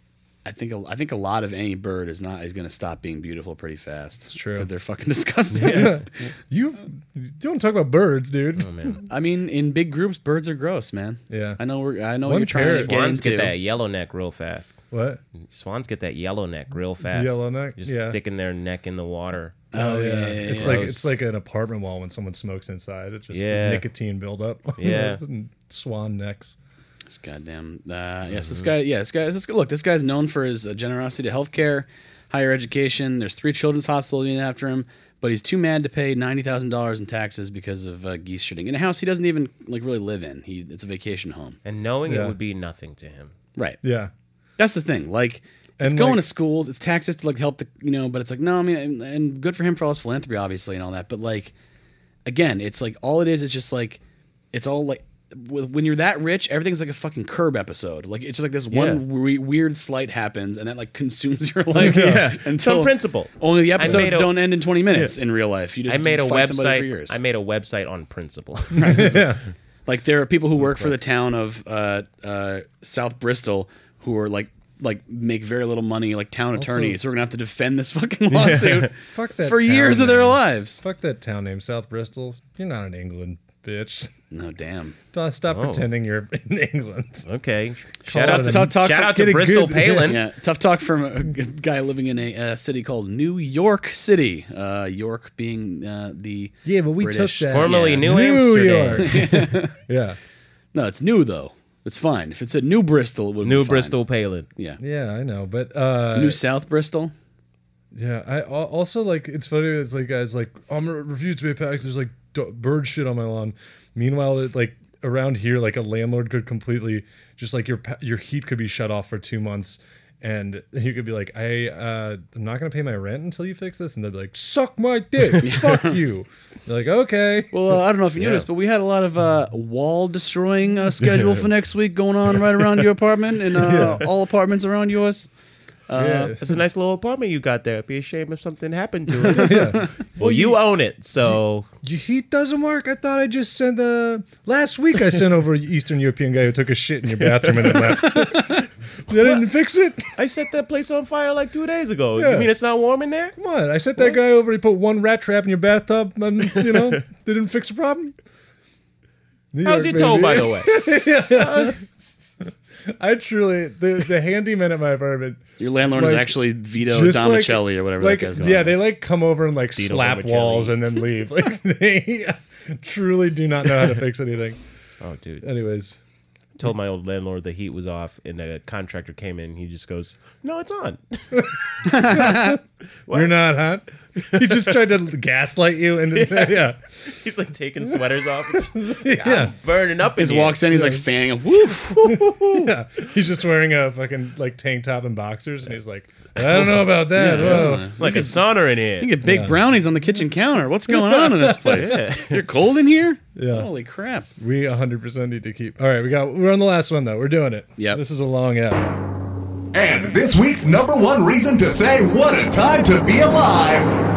I think a, I think a lot of any bird is not is going to stop being beautiful pretty fast. It's true. because they're fucking disgusting. You don't talk about birds, dude. Oh man, I mean, in big groups, birds are gross, man. Yeah. I know. We're, I know One what you're trying parrot- to get swans into. get that yellow neck real fast. What? Swans get that yellow neck real fast. yellow neck? Just Yeah. sticking their neck in the water. Oh, yeah, yeah, It's yeah. like Gross. it's like an apartment wall when someone smokes inside. It's just Yeah. nicotine buildup. Yeah. Swan necks. This goddamn. Uh, yes, this guy. Yeah, this guy. This guy. Look, this guy's known for his uh, generosity to healthcare, higher education. There's three children's hospitals named after him, but he's too mad to pay ninety thousand dollars in taxes because of uh, geese shitting in a house he doesn't even like really live in. He it's a vacation home. And knowing Yeah. it would be nothing to him. Right. Yeah. That's the thing. Like, it's And, going like- to schools. It's taxes to like help the you know. But it's like no, I mean, and, and good for him for all his philanthropy, obviously, and all that. But like, again, it's like all it is is just like, it's all like. When you're that rich, everything's like a fucking Curb episode. Like it's just like this one Yeah. we- weird slight happens, and that like consumes your life. Yeah. until Some principle. Only the I episodes made a- don't end in twenty minutes in real life. You just I made a fight somebody for website. years. I made a website on principle. Yeah. Like there are people who work for the town of uh, uh, South Bristol who are like like make very little money, like town attorneys who are gonna have to defend this fucking lawsuit Fuck that for town years of their name. lives. Fuck that town name, South Bristol. You're not in England, bitch. No damn. Don't stop Oh. pretending you're in England. Okay. Call Shout out it to a- Tough talk shout from- out to get a Bristol good- Palin. Yeah, tough talk from a g- guy living in a uh, city called New York City. Uh, York being uh, the Yeah, but we British. took that. Formerly Yeah. New, New Amsterdam. York. Yeah. No, it's new though. It's fine. If it said New Bristol, it would New be fine. Bristol Palin. Yeah. Yeah, I know. But uh New South Bristol. yeah, I al- also like it's funny. It's like guys like I'm gonna refuse to pay tax. There's like d- bird shit on my lawn. Meanwhile, it, like around here, like a landlord could completely just like your pa- your heat could be shut off for two months, and you could be like, I uh, I'm not gonna pay my rent until you fix this, and they'll be like, suck my dick, fuck you. You're like, okay. Well, uh, I don't know if you Yeah. noticed, but we had a lot of uh, wall destroying uh, schedule for next week going on right around your apartment and uh, all apartments around yours. Uh, Yeah. It's a nice little apartment you got there. It'd be a shame if something happened to it. Yeah. Well, you own it, so Your heat doesn't work. I thought I just sent the last week. I sent over an Eastern European guy who took a shit in your bathroom and then left. I didn't fix it. I set that place on fire like two days ago. Yeah. You mean it's not warm in there? Come on, I sent that guy over. He put one rat trap in your bathtub, and you know, they didn't fix the problem. New How's York, your toe, baby. by the way? I truly the the handyman at my apartment. Your landlord is Like, actually Vito just Domicelli like, or whatever like, that guy's name yeah, is. they like come over and like Vito slap Vermicelli. walls and then leave. Like they truly do not know how to fix anything. Oh, dude. Anyways, Told my old landlord the heat was off, and a contractor came in. He just goes, "No, it's on." you're not hot. He just tried to gaslight you, and yeah, He's like taking sweaters off. yeah. I'm burning up in He here. walks in, he's like fanning him. Woo! Yeah, he's just wearing a fucking like tank top and boxers, and he's like, I don't know about that. Whoa. like a sauna in here. You get big brownies on the kitchen counter. What's going on in this place? Yeah. You're cold in here? Yeah. Holy crap. We one hundred percent need to keep. All right, we got. We're on the last one though. We're doing it. Yep. This is a long app. And this week's number one reason to say what a time to be alive.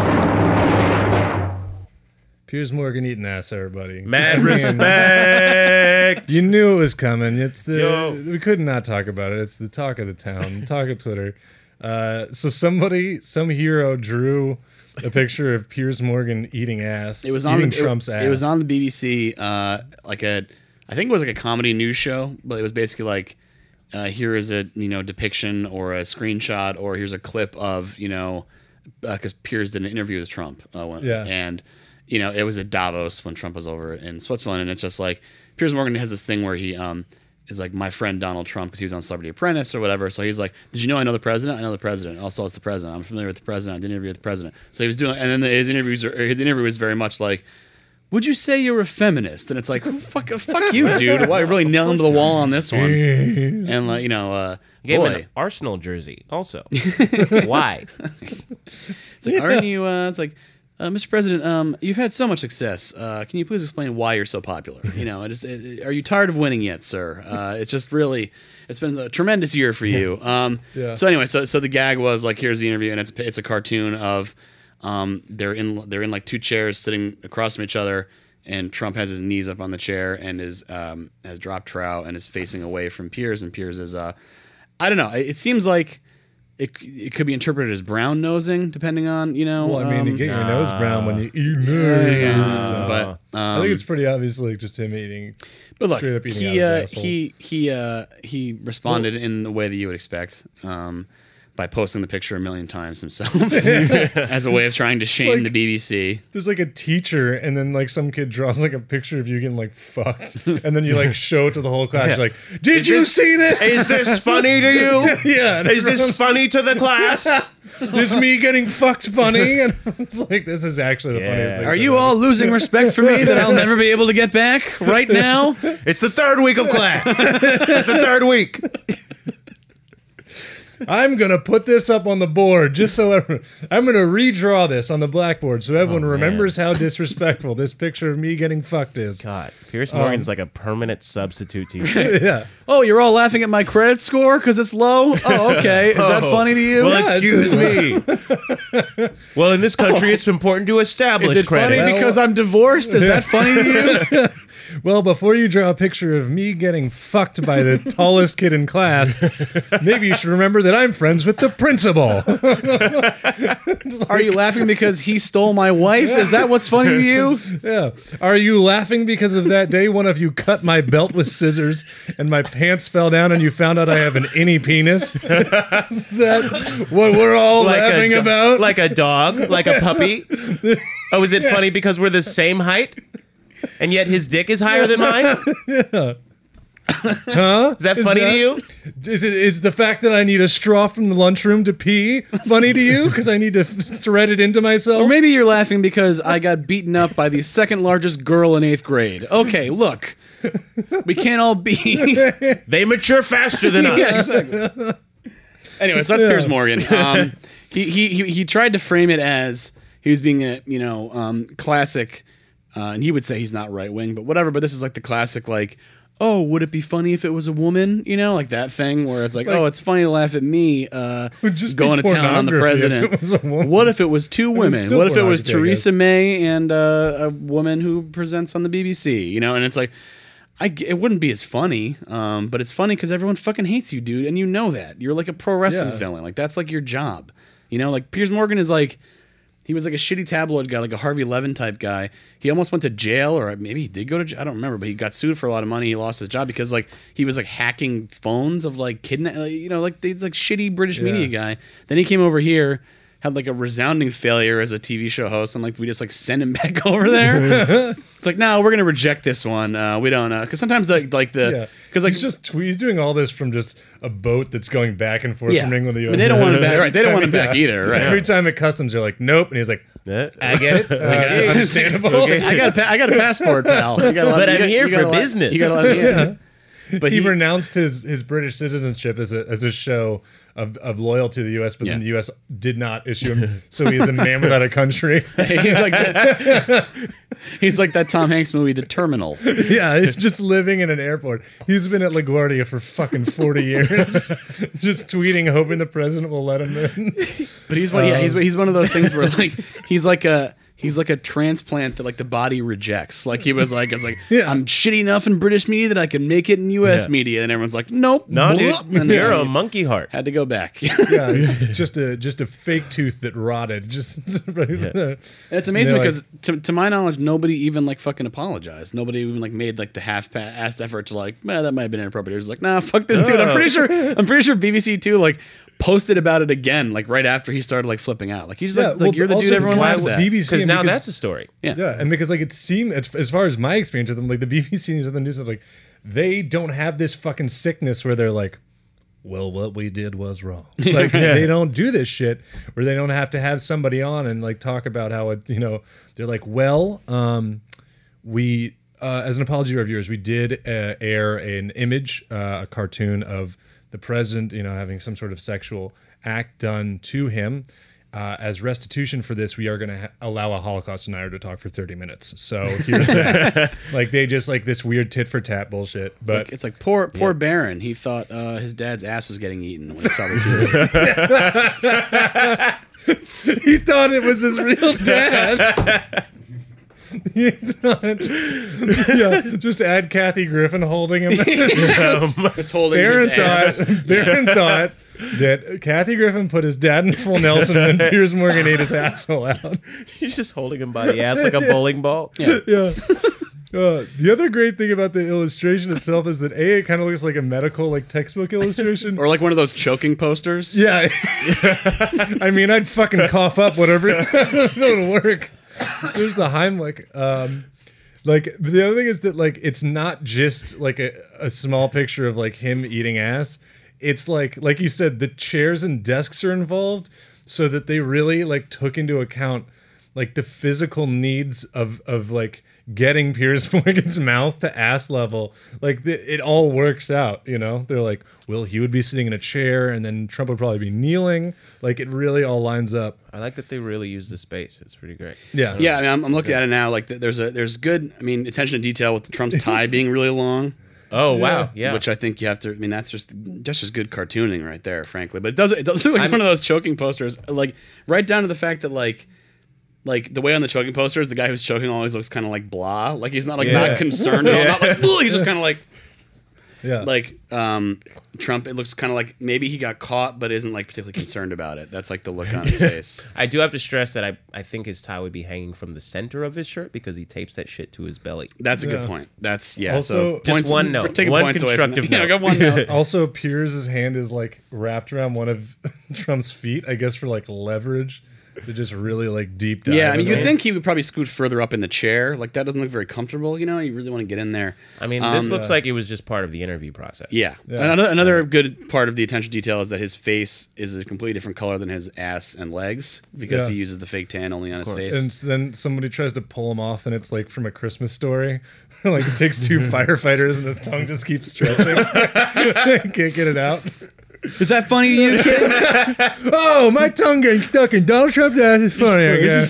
Piers Morgan eating ass, everybody. Mad I mean, respect. You knew it was coming. It's the Yo. we could not talk about it. It's the talk of the town, talk of Twitter. Uh, so somebody, some hero drew a picture of Piers Morgan eating ass. It was on eating the, Trump's it, ass. It was on the B B C, uh, like a, I think it was like a comedy news show, but it was basically like, uh, here is a you know depiction or a screenshot or here's a clip of you know, because Piers did an interview with Trump, uh, when, Yeah. and you know it was at Davos when Trump was over in Switzerland, and it's just like Piers Morgan has this thing where he um is like my friend Donald Trump because he was on Celebrity Apprentice or whatever. So he's like, did you know I know the president? I know the president. Also, it's the president. I'm familiar with the president. I did an interview with the president. So he was doing, and then his interviews, are, his interview was very much like, would you say you're a feminist? And it's like, fuck, fuck you, dude. Why really nail him to the wall on this one? And like, you know, uh, You gave him boy, an Arsenal jersey. Also, why? it's like, aren't you? Uh, it's like. Uh, Mister President, um, you've had so much success. Uh, can you please explain why you're so popular? You know, it is, it, are you tired of winning yet, sir? Uh, it's just really, it's been a tremendous year for you. Um, Yeah. So anyway, so so the gag was like, here's the interview, and it's it's a cartoon of, um, they're in they're in like two chairs sitting across from each other, and Trump has his knees up on the chair and is um has dropped trout and is facing away from Piers, and Piers is uh, I don't know. It, it seems like. it it could be interpreted as brown nosing, depending on you know. Well, I mean, um, you get your nose brown when you eat. yeah, yeah, but um, I think it's pretty obviously just him eating. But look, straight up eating he out uh, his asshole. he he uh, he responded in the way that you would expect, um, by posting the picture a million times himself as a way of trying to shame like- the B B C. There's like a teacher, and then like some kid draws like a picture of you getting like fucked, and then you like show it to the whole class. You're like, did Is you this- see this? Is this funny to you? Yeah. and Is this everyone's- funny to the class? Is me getting fucked funny? And it's like, this is actually the Yeah. funniest thing. Are you all losing respect for me that I'll never be able to get back right now? It's the third week of class. It's the third week. I'm gonna put this up on the board just so everyone, I'm gonna redraw this on the blackboard so everyone Oh, man. remembers how disrespectful this picture of me getting fucked is. God, Pierce Morgan's like a permanent substitute teacher. Yeah. Oh, you're all laughing at my credit score because it's low? Oh, okay. Is that Oh, funny to you? Well, Yeah, excuse me. Well, in this country, it's important to establish Is it credit. funny because I'm divorced? Is that funny to you? Well, before you draw a picture of me getting fucked by the tallest kid in class, maybe you should remember that I'm friends with the principal. Are you laughing because he stole my wife? Is that what's funny to you? Yeah. Are you laughing because of that day one of you cut my belt with scissors and my pants fell down and you found out I have an innie penis? Is that what we're all laughing a, do- about? like a dog, like a puppy. Oh, is it funny because we're the same height, and yet his dick is higher than mine? huh? Is that Is funny that- to you? Is it is the fact that I need a straw from the lunchroom to pee funny to you? Because I need to f- thread it into myself? Or maybe you're laughing because I got beaten up by the second largest girl in eighth grade. Okay, look. We can't all be. They mature faster than us. Yeah, exactly. Anyway, so that's Yeah. Piers Morgan. Um, he, he he he tried to frame it as he was being a you know um, classic, uh, and he would say he's not right wing, but whatever. But this is like the classic like, oh, would it be funny if it was a woman? You know, like that thing where it's like, Like- oh, it's funny to laugh at me uh, Would just be going to town on the pornography if president. it was a woman. What if it was two women? still What if it was pornography, I Theresa guess. May and uh, a woman who presents on the B B C? You know, and it's like. I, g- it wouldn't be as funny, um, but it's funny because everyone fucking hates you, dude, and you know that. You're like a pro wrestling Yeah. villain. Like, that's like your job. You know, like, Piers Morgan is like, he was like a shitty tabloid guy, like a Harvey Levin type guy. He almost went to jail, or maybe he did go to jail. I don't remember, but he got sued for a lot of money. He lost his job because, like, he was like hacking phones of like kidnap, like, you know, like, he's like shitty British media guy. Then he came over here, had like a resounding failure as a T V show host, and like we just like send him back over there. It's like, no, we're gonna reject this one. Uh, we don't, because sometimes the like Yeah. the because like he's just tweet, he's doing all this from just a boat that's going back and forth yeah, from England to I U S. mean, they don't want him back. Right? They don't want him Yeah. back either. Right? Every time at customs, they're like, nope, and he's like, Yeah. I get it. Uh, Okay. understandable. I got a pa- I got a passport, pal. You gotta let But me- you I'm got- here you gotta for let- business. You gotta let me in. But he, he, renounced his, his British citizenship as a as a show of, of loyalty to the U S, but then Yeah. the U S did not issue him, so he's a man without a country. he's like that. He's like that Tom Hanks movie, The Terminal. Yeah, he's just living in an airport. He's been at LaGuardia for fucking forty years, just tweeting, hoping the president will let him in. But he's one. yeah, Um, he's he's one of those things where like he's like a. He's like a transplant that like the body rejects. Like he was like, it's like Yeah. I'm shitty enough in British media that I can make it in U S Yeah. media, and everyone's like, nope, No, blah, dude, and you're then a he monkey heart. had to go back. Yeah, just a just a fake tooth that rotted. Just And it's amazing They're because to, to my knowledge, nobody even like fucking apologized. Nobody even like made like the half-assed effort to like, man, that might have been inappropriate. It was like, nah, fuck this dude. I'm pretty sure. I'm pretty sure B B C Two like posted about it again, like right after he started like flipping out. Like he's just Yeah, like, well, like you're the also dude everyone because laughs at. B B C Because and now because- that's a story. Yeah. Yeah, and because like it seemed, as, as far as my experience with them, like the B B C and the news, like they don't have this fucking sickness where they're like, well, what we did was wrong. Like they don't do this shit where they don't have to have somebody on and like talk about how it, you know, they're like, well, um, we uh, as an apology to our viewers, we did uh, air an image, uh, a cartoon of the president, you know, having some sort of sexual act done to him. Uh, as restitution for this, we are going to ha- allow a Holocaust denier to talk for thirty minutes. So here's that. Like they just like this weird tit for tat bullshit. But Like, it's like poor poor Baron. He thought uh, his dad's ass was getting eaten when he saw the T V. he thought it was his real dad. He thought, yeah, just add Kathy Griffin holding him. Just holding Baron his ass. thought, Baron thought that Kathy Griffin put his dad in full Nelson and then Piers Morgan ate his asshole out. He's just holding him by the ass like a bowling ball. Yeah. Yeah. Uh, the other great thing about the illustration itself is that A, it kind of looks like a medical, like textbook illustration. Or like one of those choking posters. Yeah. I mean, I'd fucking cough up whatever. That would work. There's the Heimlich. Um, like, the other thing is that, like, it's not just, like, a, a small picture of, like, him eating ass. It's, like, like you said, the chairs and desks are involved so that they really, like, took into account, like, the physical needs of, of like, getting Piers Morgan's mouth to ass level. Like, the, it all works out, you know? They're like, well, he would be sitting in a chair, and then Trump would probably be kneeling. Like, it really all lines up. I like that they really use the space. It's pretty great. Yeah. Yeah, I mean, I'm, I'm looking at it now. Like, th- there's a there's good. I mean, attention to detail with the Trump's tie being really long. Oh wow, yeah. Which I think you have to. I mean, that's just that's just good cartooning right there, frankly. But it does it does look like I'm- one of those choking posters. Like right down to the fact that like. Like the way on the choking posters, the guy who's choking always looks kind of like blah. Like he's not like Yeah. not concerned at all. Not like, "Ugh," he's just kind of like Yeah. like um, Trump. It looks kind of like maybe he got caught, but isn't like particularly concerned about it. That's like the look on his face. I do have to stress that I, I think his tie would be hanging from the center of his shirt because he tapes that shit to his belly. That's a Yeah. good point. That's yeah. Also- so Just points, one we're note. taking One points away from constructive that. Yeah, I got one note. Also, Piers' hand is, like, wrapped around one of Trump's feet, I guess, for, like, leverage. To just really, like, deep dive. Yeah, I mean, in you it. think he would probably scoot further up in the chair. Like that doesn't look very comfortable. You know, you really want to get in there. I mean, this Um, looks like it was just part of the interview process. Yeah. Yeah. Another another good part of the attention to detail is that his face is a completely different color than his ass and legs because Yeah. he uses the fake tan only on his face. And then somebody tries to pull him off, and it's, like, from A Christmas Story. Like, it takes two firefighters, and his tongue just keeps stretching. Can't get it out. Is that funny to you, kids? Oh, my tongue getting stuck in Donald Trump's ass is funny, I guess.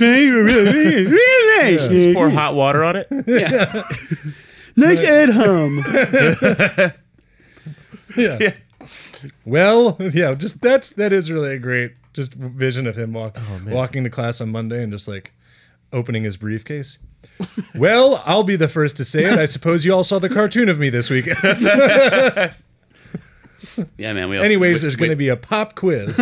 Just pour hot water on it. Yeah. Nice Ed hum. Yeah. Well, yeah, just that's that is really a great just vision of him walk, walking to class on Monday and just like opening his briefcase. Well, I'll be the first to say it. I suppose you all saw the cartoon of me this week. Yeah, man. We Anyways, we- there's we- going to be a pop quiz.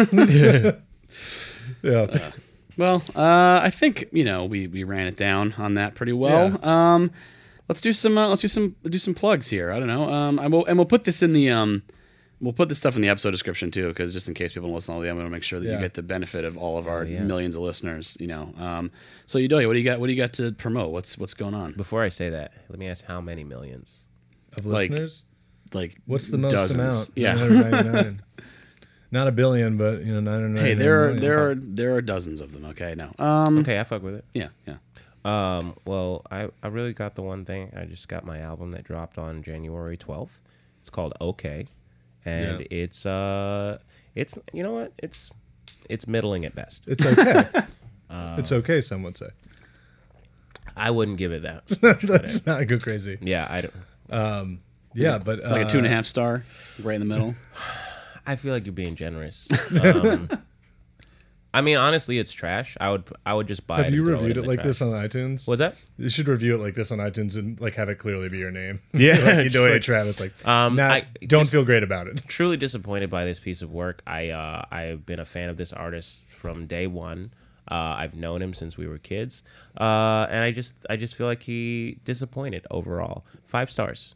Yeah. Well, uh, I think you know we, we ran it down on that pretty well. Um, let's do some uh, let's do some do some plugs here. I don't know. Um, I will, and we'll put this in the um, we'll put this stuff in the episode description too, because just in case people don't listen to all the, I'm going to make sure that Yeah. you get the benefit of all of our yeah. millions of listeners. You know. Um, so Udoya, what do you got? What do you got to promote? What's what's going on? Before I say that, let me ask how many millions? Of Like, listeners, Like what's the most dozens. amount? Yeah. nine hundred ninety-nine. Not a billion, but you know, nine hundred ninety-nine. Hey, there are million. there are there are dozens of them. Okay, no. Um, Okay, I fuck with it. Yeah, yeah. Um, well, I, I really got the one thing. I just got my album that dropped on January twelfth. It's called Okay, and Yeah. it's uh, it's you know what? It's it's middling at best. It's okay. Uh, it's okay. Some would say. I wouldn't give it that. Let's not go crazy. Yeah, I don't. Yeah, but uh, Like a two and a half star, right in the middle. I feel like you're being generous. Um, I mean, honestly, it's trash. I would I would just buy it. Have you and throw reviewed it, it in the like trash. this on iTunes? What's that? You should review it like this on iTunes and like have it clearly be your name. Yeah, like you just do it, like- Travis. Like, Um, nah, I don't just- feel great about it. Truly disappointed by this piece of work. I uh, I've been a fan of this artist from day one. Uh, I've known him since we were kids, uh, and I just I just feel like he disappointed overall. Five stars.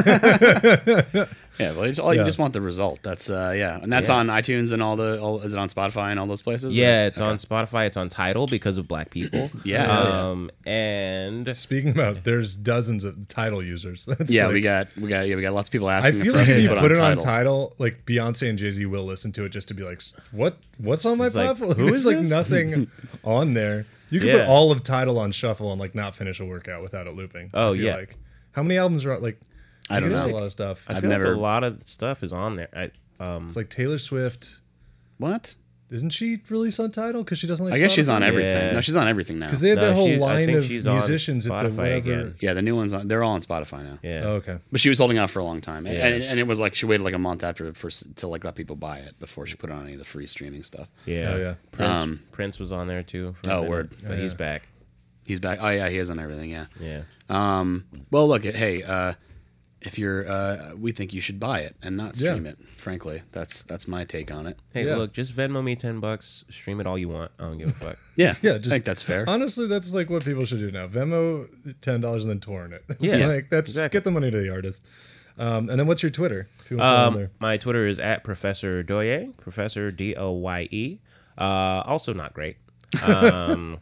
Yeah, well, you just, all you Yeah. just want the result. That's uh, yeah, and that's Yeah. on iTunes and all the. All, is it on Spotify and all those places? Yeah, Or- it's on Spotify. It's on Tidal because of Black people. Yeah, yeah. Um, and Speaking about, there's dozens of title users. That's Yeah, like- we got we got yeah we got lots of people I asking feel for like us if to you put, put on it on title. title, like Beyonce and Jay Z will listen to it just to be like, what? What's on my It's like, platform? who There's is like this? nothing on there. You can Yeah. put all of title on shuffle and like not finish a workout without it looping. Oh, I feel yeah. Like, how many albums are like? I don't There's know. a lot of stuff. I I've feel never- like a lot of stuff is on there. I um, It's like Taylor Swift. What? Isn't she released on title because she doesn't like? I guess she's on Spotify? everything. Yeah. No, she's on everything now. Because they had No, that whole she- I line think of she's on musicians at the Spotify whatever. again. Yeah, the new ones on. They're all on Spotify now. yeah. Oh, okay. But she was holding out for a long time, and, Yeah. and, and it was like she waited like a month after for to like let people buy it before she put it on any of the free streaming stuff. Yeah. Oh, yeah. Prince, Um, Prince was on there too. for a Oh, minute, word. But Oh, he's yeah. back. He's back. Oh yeah, he is on everything. Yeah. Yeah. Um. Well, look. Hey. Uh. if you're, uh, we think you should buy it and not Yeah. stream it. Frankly, that's that's my take on it. Hey, Yeah. look, just Venmo me ten bucks. Stream it all you want. I don't give a fuck. Yeah, Yeah, I just think that's fair. Honestly, that's like what people should do now. Venmo ten dollars and then torrent it. It's Yeah, like that's exactly. get the money to the artist. Um, and then what's your Twitter? If you want to put it on Um, there. my Twitter is at Professor Doye, Professor D O Y E. Uh, also not great. Um,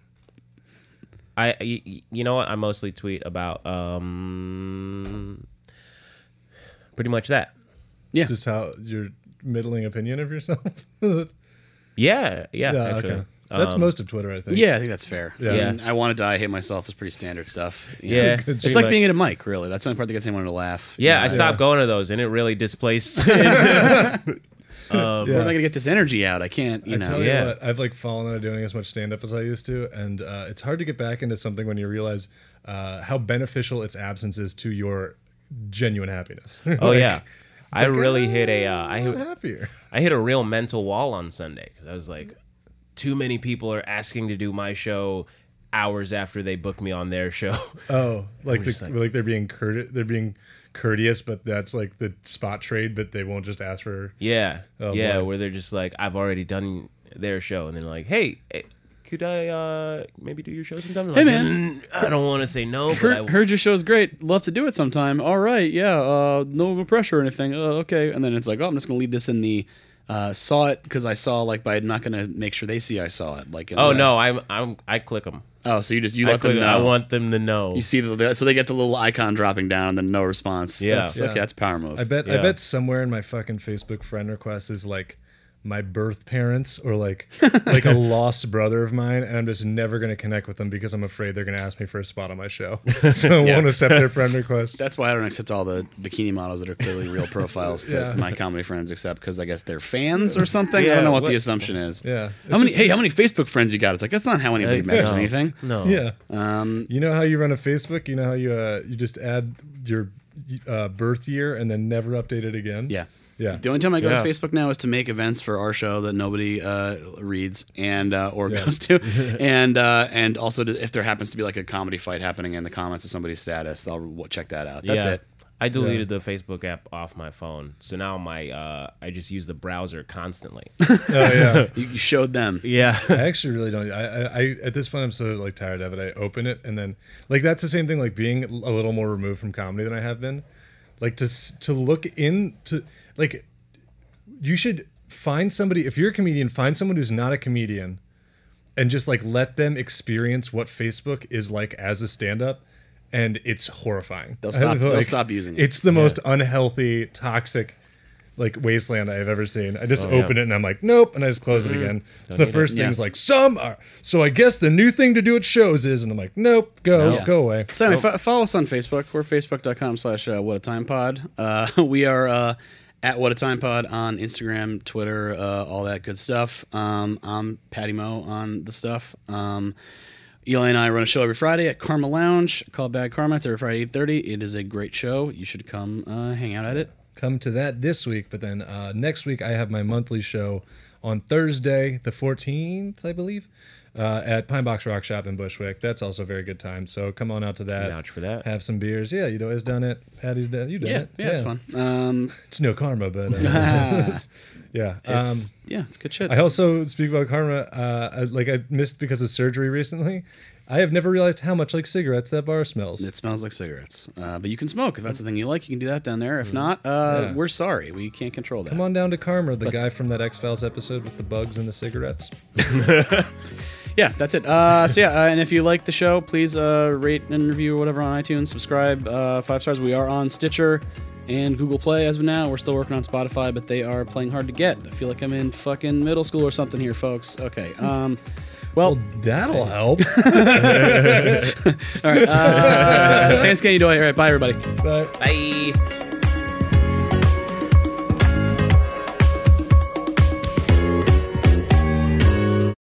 I, y- you know what? I mostly tweet about um, pretty much that. Yeah, Just how your middling opinion of yourself. Yeah, yeah, Yeah, actually. okay. That's Um, most of Twitter, I think. yeah, I think that's fair. Yeah. Yeah, and I want to die, I hate myself is pretty standard stuff. You know? Yeah, good it's pretty like much. being at a mic. Really, that's the only part that gets anyone to laugh. Yeah, I You know, stopped going to those, and it really displaced. um, Where am I gonna get this energy out? I can't. You I know. tell yeah. you what, I've like fallen out of doing as much stand up as I used to, and uh, it's hard to get back into something when you realize uh, how beneficial its absence is to your genuine happiness. Oh Like, yeah, I like, really ah, hit a. Uh, I I'm hit, happier. I hit a real mental wall on Sunday because I was like, too many people are asking to do my show hours after they booked me on their show. Oh, like the, just like- like, they're being courte- they're being courteous, but that's like the spot trade, but they won't just ask for. Yeah, Oh, yeah, boy. where they're just like, I've already done their show, and they're like, hey, eh, could I uh, maybe do your show sometime? I'm Hey, like, man. "Mm, I don't want to say no, but I Heard, heard your show's great. Love to do it sometime. All right, yeah. Uh, no pressure or anything. Uh, okay, and then it's like, oh, I'm just gonna leave this in the uh, saw it because I saw like, but I'm not gonna make sure they see I saw it. Like, in Oh the- no, I'm I'm I click them. Oh, so you just you I, let them click, know. I want them to know. You see the, the so they get the little icon dropping down and then no response. Yeah. That's, Yeah. okay. That's a power move. I bet I Yeah. bet somewhere in my fucking Facebook friend request is like my birth parents or like like a lost brother of mine, and I'm just never gonna connect with them because I'm afraid they're gonna ask me for a spot on my show. So I Yeah. won't accept their friend request. That's why I don't accept all the bikini models that are clearly real profiles that Yeah. my comedy friends accept because I guess they're fans or something. I Yeah, don't know what, what- the assumption is. Yeah. How It's many? just- Hey, how many Facebook friends you got? It's like that's not how anybody Like, measures no. anything. No. Yeah. Um, You know how you run a Facebook? You know how you uh you just add your uh, birth year and then never update it again? yeah. Yeah. The only time I go Yeah. to Facebook now is to make events for our show that nobody uh, reads and uh, or Yeah. goes to, and uh, and also to, if there happens to be like a comedy fight happening in the comments of somebody's status, I'll w- check that out. That's yeah. it. I deleted the Facebook app off my phone, so now my uh, I just use the browser constantly. Oh yeah. You, you showed them. yeah. I actually really don't. I, I, I at this point I'm so like tired of it. I open it and then like that's the same thing. Like being a little more removed from comedy than I have been. Like to s- to look into like you should find somebody. If you're a comedian, find someone who's not a comedian, and just like let them experience what Facebook is like as a stand-up. And it's horrifying. They'll stop- I- they'll stop using it. It's the most unhealthy, toxic, like wasteland I've ever seen. I just Oh, open yeah. it and I'm like, nope, and I just close it again. So the need first it. thing Yeah. is like, some are. So I guess the new thing to do at shows is, and I'm like, nope, go, Yeah. go away. So anyway, fo- follow us on Facebook. We're facebook.com slash uh, what a time pod. Uh, we are uh, at what a time pod on Instagram, Twitter, uh, all that good stuff. Um, I'm Patty Mo on the stuff. Um, Eli and I run a show every Friday at Karma Lounge called Bad Karma. It's every Friday eight thirty. It is a great show. You should come uh, hang out at it. Come to that this week, but then uh, next week I have my monthly show on Thursday, the fourteenth, I believe, uh, at Pine Box Rock Shop in Bushwick. That's also a very good time. So come on out to that. Vouch for that. Have some beers. Yeah, you'd always done it. Patty's done. You done Yeah, it. yeah, it's fun. Um, It's no karma, but uh, yeah. it's, Um, yeah, it's good shit. I also speak about karma. Uh, I, like I missed because of surgery recently. I have never realized how much like cigarettes that bar smells. It smells like cigarettes, uh, but you can smoke if that's the thing you like. You can do that down there. If not, uh, Yeah. we're sorry. We can't control that. Come on down to Karma, the guy from that X Files episode with the bugs and the cigarettes. Yeah, that's it. Uh, so yeah, uh, and if you like the show, please uh, rate and review or whatever on iTunes. Subscribe, uh, five stars. We are on Stitcher and Google Play as of now. We're still working on Spotify, but they are playing hard to get. I feel like I'm in fucking middle school or something here, folks. Okay. Um, well, That'll help. all right. Uh, thanks, Kenny Doy. All right, bye, everybody. But Bye.